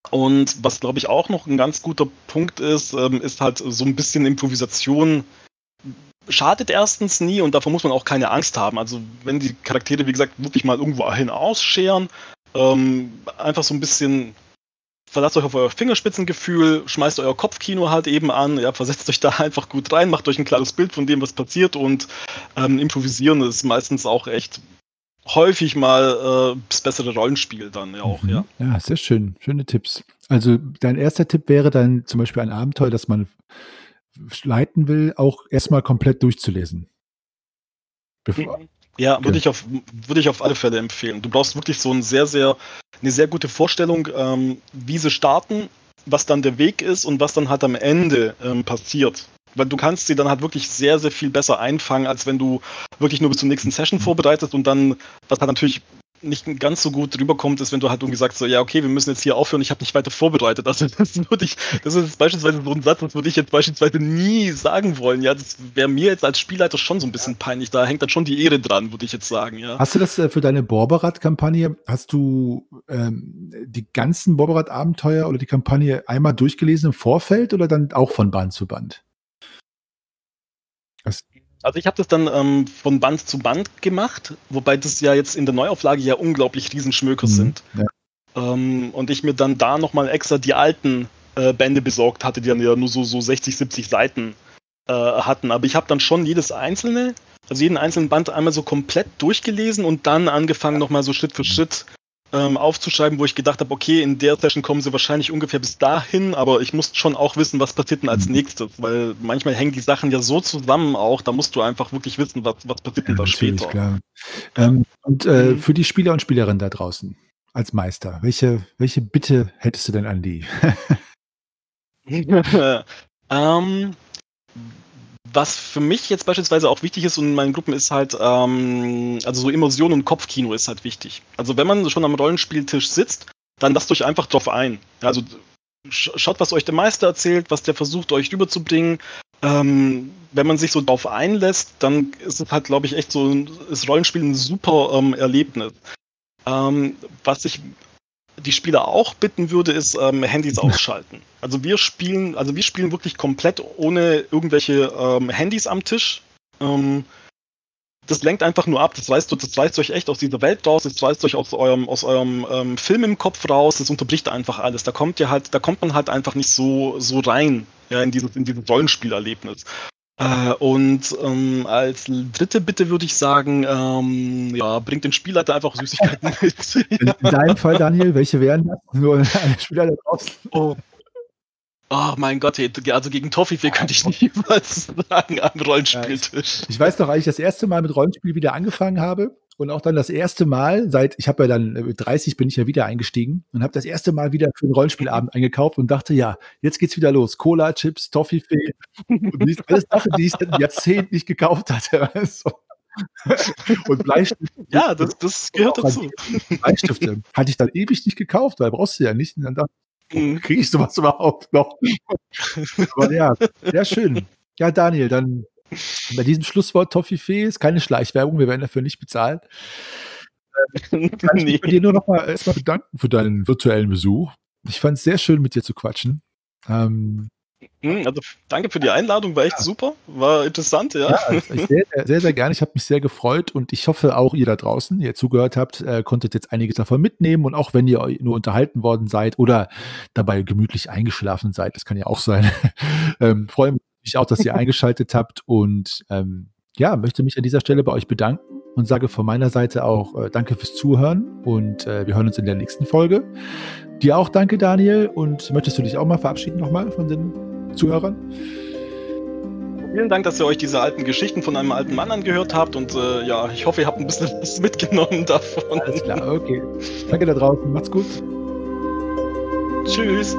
Und was, glaube ich, auch noch ein ganz guter Punkt ist halt so ein bisschen Improvisation schadet erstens nie und davor muss man auch keine Angst haben. Also wenn die Charaktere, wie gesagt, wirklich mal irgendwo hin ausscheren, einfach so ein bisschen verlasst euch auf euer Fingerspitzengefühl, schmeißt euer Kopfkino halt eben an, ja, versetzt euch da einfach gut rein, macht euch ein klares Bild von dem, was passiert und improvisieren ist meistens auch echt häufig mal das bessere Rollenspiel dann ja auch, ja. Ja, sehr schön. Schöne Tipps. Also dein erster Tipp wäre dann zum Beispiel ein Abenteuer, das man leiten will, auch erstmal komplett durchzulesen. Bevor, Ja, okay. würde ich auf alle Fälle empfehlen. Du brauchst wirklich so eine sehr gute Vorstellung, wie sie starten, was dann der Weg ist und was dann halt am Ende passiert. Weil du kannst sie dann halt wirklich sehr, sehr viel besser einfangen, als wenn du wirklich nur bis zur nächsten Session vorbereitest und dann, was halt natürlich nicht ganz so gut rüberkommt, ist, wenn du halt irgendwie sagst, so, ja, okay, wir müssen jetzt hier aufhören, ich habe nicht weiter vorbereitet. Also das ist beispielsweise so ein Satz, das würde ich jetzt beispielsweise nie sagen wollen. Ja, das wäre mir jetzt als Spielleiter schon so ein bisschen peinlich. Da hängt dann schon die Ehre dran, würde ich jetzt sagen, ja. Hast du das für deine Borberat-Kampagne, hast du die ganzen Borberat-Abenteuer oder die Kampagne einmal durchgelesen im Vorfeld oder dann auch von Band zu Band? Also ich habe das dann von Band zu Band gemacht, wobei das ja jetzt in der Neuauflage ja unglaublich Riesenschmöker sind. Ja. Und ich mir dann da nochmal extra die alten Bände besorgt hatte, die dann ja nur so 60, 70 Seiten hatten. Aber ich habe dann schon jeden einzelnen Band einmal so komplett durchgelesen und dann angefangen nochmal so Schritt für Schritt aufzuschreiben, wo ich gedacht habe, okay, in der Session kommen sie wahrscheinlich ungefähr bis dahin, aber ich muss schon auch wissen, was passiert denn als nächstes, weil manchmal hängen die Sachen ja so zusammen auch, da musst du einfach wirklich wissen, was passiert denn da später. Klar. Und für die Spieler und Spielerinnen da draußen als Meister, welche Bitte hättest du denn an die? Was für mich jetzt beispielsweise auch wichtig ist und in meinen Gruppen ist halt, also so Immersion und Kopfkino ist halt wichtig. Also wenn man schon am Rollenspieltisch sitzt, dann lasst euch einfach drauf ein. Also schaut, was euch der Meister erzählt, was der versucht, euch rüberzubringen. Wenn man sich so drauf einlässt, dann ist es halt, glaube ich, echt so, ist Rollenspiel ein super Erlebnis. Was ich die Spieler auch bitten würde, ist Handys ausschalten. Also wir spielen wirklich komplett ohne irgendwelche Handys am Tisch. Das lenkt einfach nur ab. Das reißt euch echt aus dieser Welt raus. Das reißt euch aus eurem Film im Kopf raus. Das unterbricht einfach alles. Da kommt man halt einfach nicht so rein, ja, in dieses Rollenspielerlebnis. Und als dritte Bitte würde ich sagen, ja, bringt den Spielleiter einfach Süßigkeiten mit. In deinem Fall, Daniel, welche wären das? Nur alle Spieler da draußen. Oh mein Gott, also gegen Toffifee könnte ich niemals sagen am Rollenspieltisch. Ich weiß noch, als ich das erste Mal mit Rollenspiel wieder angefangen habe und auch dann das erste Mal, ich habe ja dann mit 30 bin ich ja wieder eingestiegen und habe das erste Mal wieder für einen Rollenspielabend eingekauft und dachte, ja, jetzt geht's wieder los. Cola, Chips, Toffifee und dies alles Sachen, die ich seit einem Jahrzehnt nicht gekauft hatte. Also. Und Bleistifte. Ja, das gehört dazu. Bleistifte hatte ich dann ewig nicht gekauft, weil brauchst du ja nicht. Und dann dachte ich, kriege ich sowas überhaupt noch? Aber ja, sehr schön. Ja, Daniel, dann bei diesem Schlusswort Toffifee ist keine Schleichwerbung, wir werden dafür nicht bezahlt. Kann ich mich bei dir nur noch mal erstmal bedanken für deinen virtuellen Besuch. Ich fand es sehr schön, mit dir zu quatschen. Also danke für die Einladung, war echt super, war interessant, ja. Sehr, sehr, sehr gerne. Ich habe mich sehr gefreut und ich hoffe auch ihr da draußen, die ihr zugehört habt, konntet jetzt einiges davon mitnehmen und auch wenn ihr nur unterhalten worden seid oder dabei gemütlich eingeschlafen seid, das kann ja auch sein, freue mich auch, dass ihr eingeschaltet habt und möchte mich an dieser Stelle bei euch bedanken und sage von meiner Seite auch danke fürs Zuhören und wir hören uns in der nächsten Folge. Dir auch danke, Daniel, und möchtest du dich auch mal verabschieden nochmal von den Zuhörern? Vielen Dank, dass ihr euch diese alten Geschichten von einem alten Mann angehört habt und ich hoffe, ihr habt ein bisschen was mitgenommen davon. Alles klar, okay. Danke da draußen, macht's gut. Tschüss.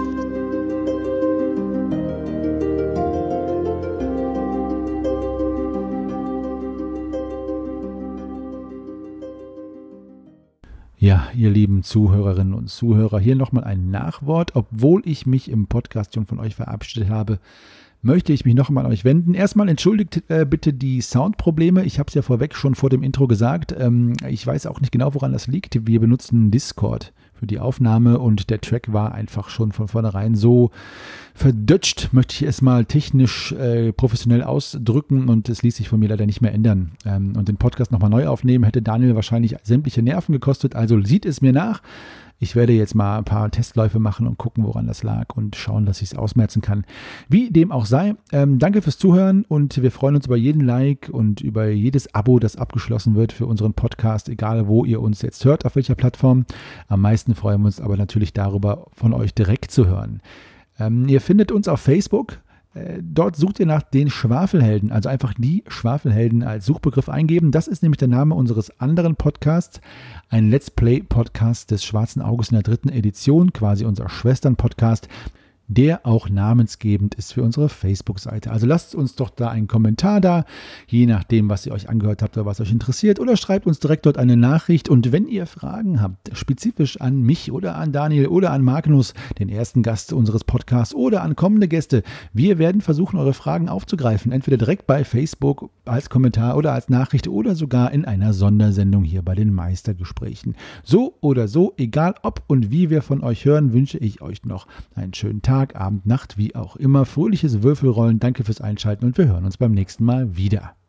Ja, ihr lieben Zuhörerinnen und Zuhörer, hier nochmal ein Nachwort. Obwohl ich mich im Podcast schon von euch verabschiedet habe, möchte ich mich noch einmal an euch wenden. Erstmal entschuldigt bitte die Soundprobleme. Ich habe es ja vorweg schon vor dem Intro gesagt. Ich weiß auch nicht genau, woran das liegt. Wir benutzen Discord für die Aufnahme und der Track war einfach schon von vornherein so verdutscht, möchte ich es mal technisch professionell ausdrücken und es ließ sich von mir leider nicht mehr ändern. Und den Podcast nochmal neu aufnehmen hätte Daniel wahrscheinlich sämtliche Nerven gekostet, also sieht es mir nach. Ich werde jetzt mal ein paar Testläufe machen und gucken, woran das lag und schauen, dass ich es ausmerzen kann. Wie dem auch sei, danke fürs Zuhören und wir freuen uns über jeden Like und über jedes Abo, das abgeschlossen wird für unseren Podcast, egal wo ihr uns jetzt hört, auf welcher Plattform. Am meisten freuen wir uns aber natürlich darüber, von euch direkt zu hören. Ihr findet uns auf Facebook. Dort sucht ihr nach den Schwafelhelden, also einfach die Schwafelhelden als Suchbegriff eingeben. Das ist nämlich der Name unseres anderen Podcasts, ein Let's Play-Podcast des Schwarzen Auges in der 3. Edition, quasi unser Schwestern-Podcast, der auch namensgebend ist für unsere Facebook-Seite. Also lasst uns doch da einen Kommentar da, je nachdem, was ihr euch angehört habt oder was euch interessiert, oder schreibt uns direkt dort eine Nachricht. Und wenn ihr Fragen habt, spezifisch an mich oder an Daniel oder an Magnus, den ersten Gast unseres Podcasts, oder an kommende Gäste, wir werden versuchen, eure Fragen aufzugreifen, entweder direkt bei Facebook als Kommentar oder als Nachricht oder sogar in einer Sondersendung hier bei den Meistergesprächen. So oder so, egal ob und wie wir von euch hören, wünsche ich euch noch einen schönen Tag, Abend, Nacht, wie auch immer. Fröhliches Würfelrollen. Danke fürs Einschalten und wir hören uns beim nächsten Mal wieder.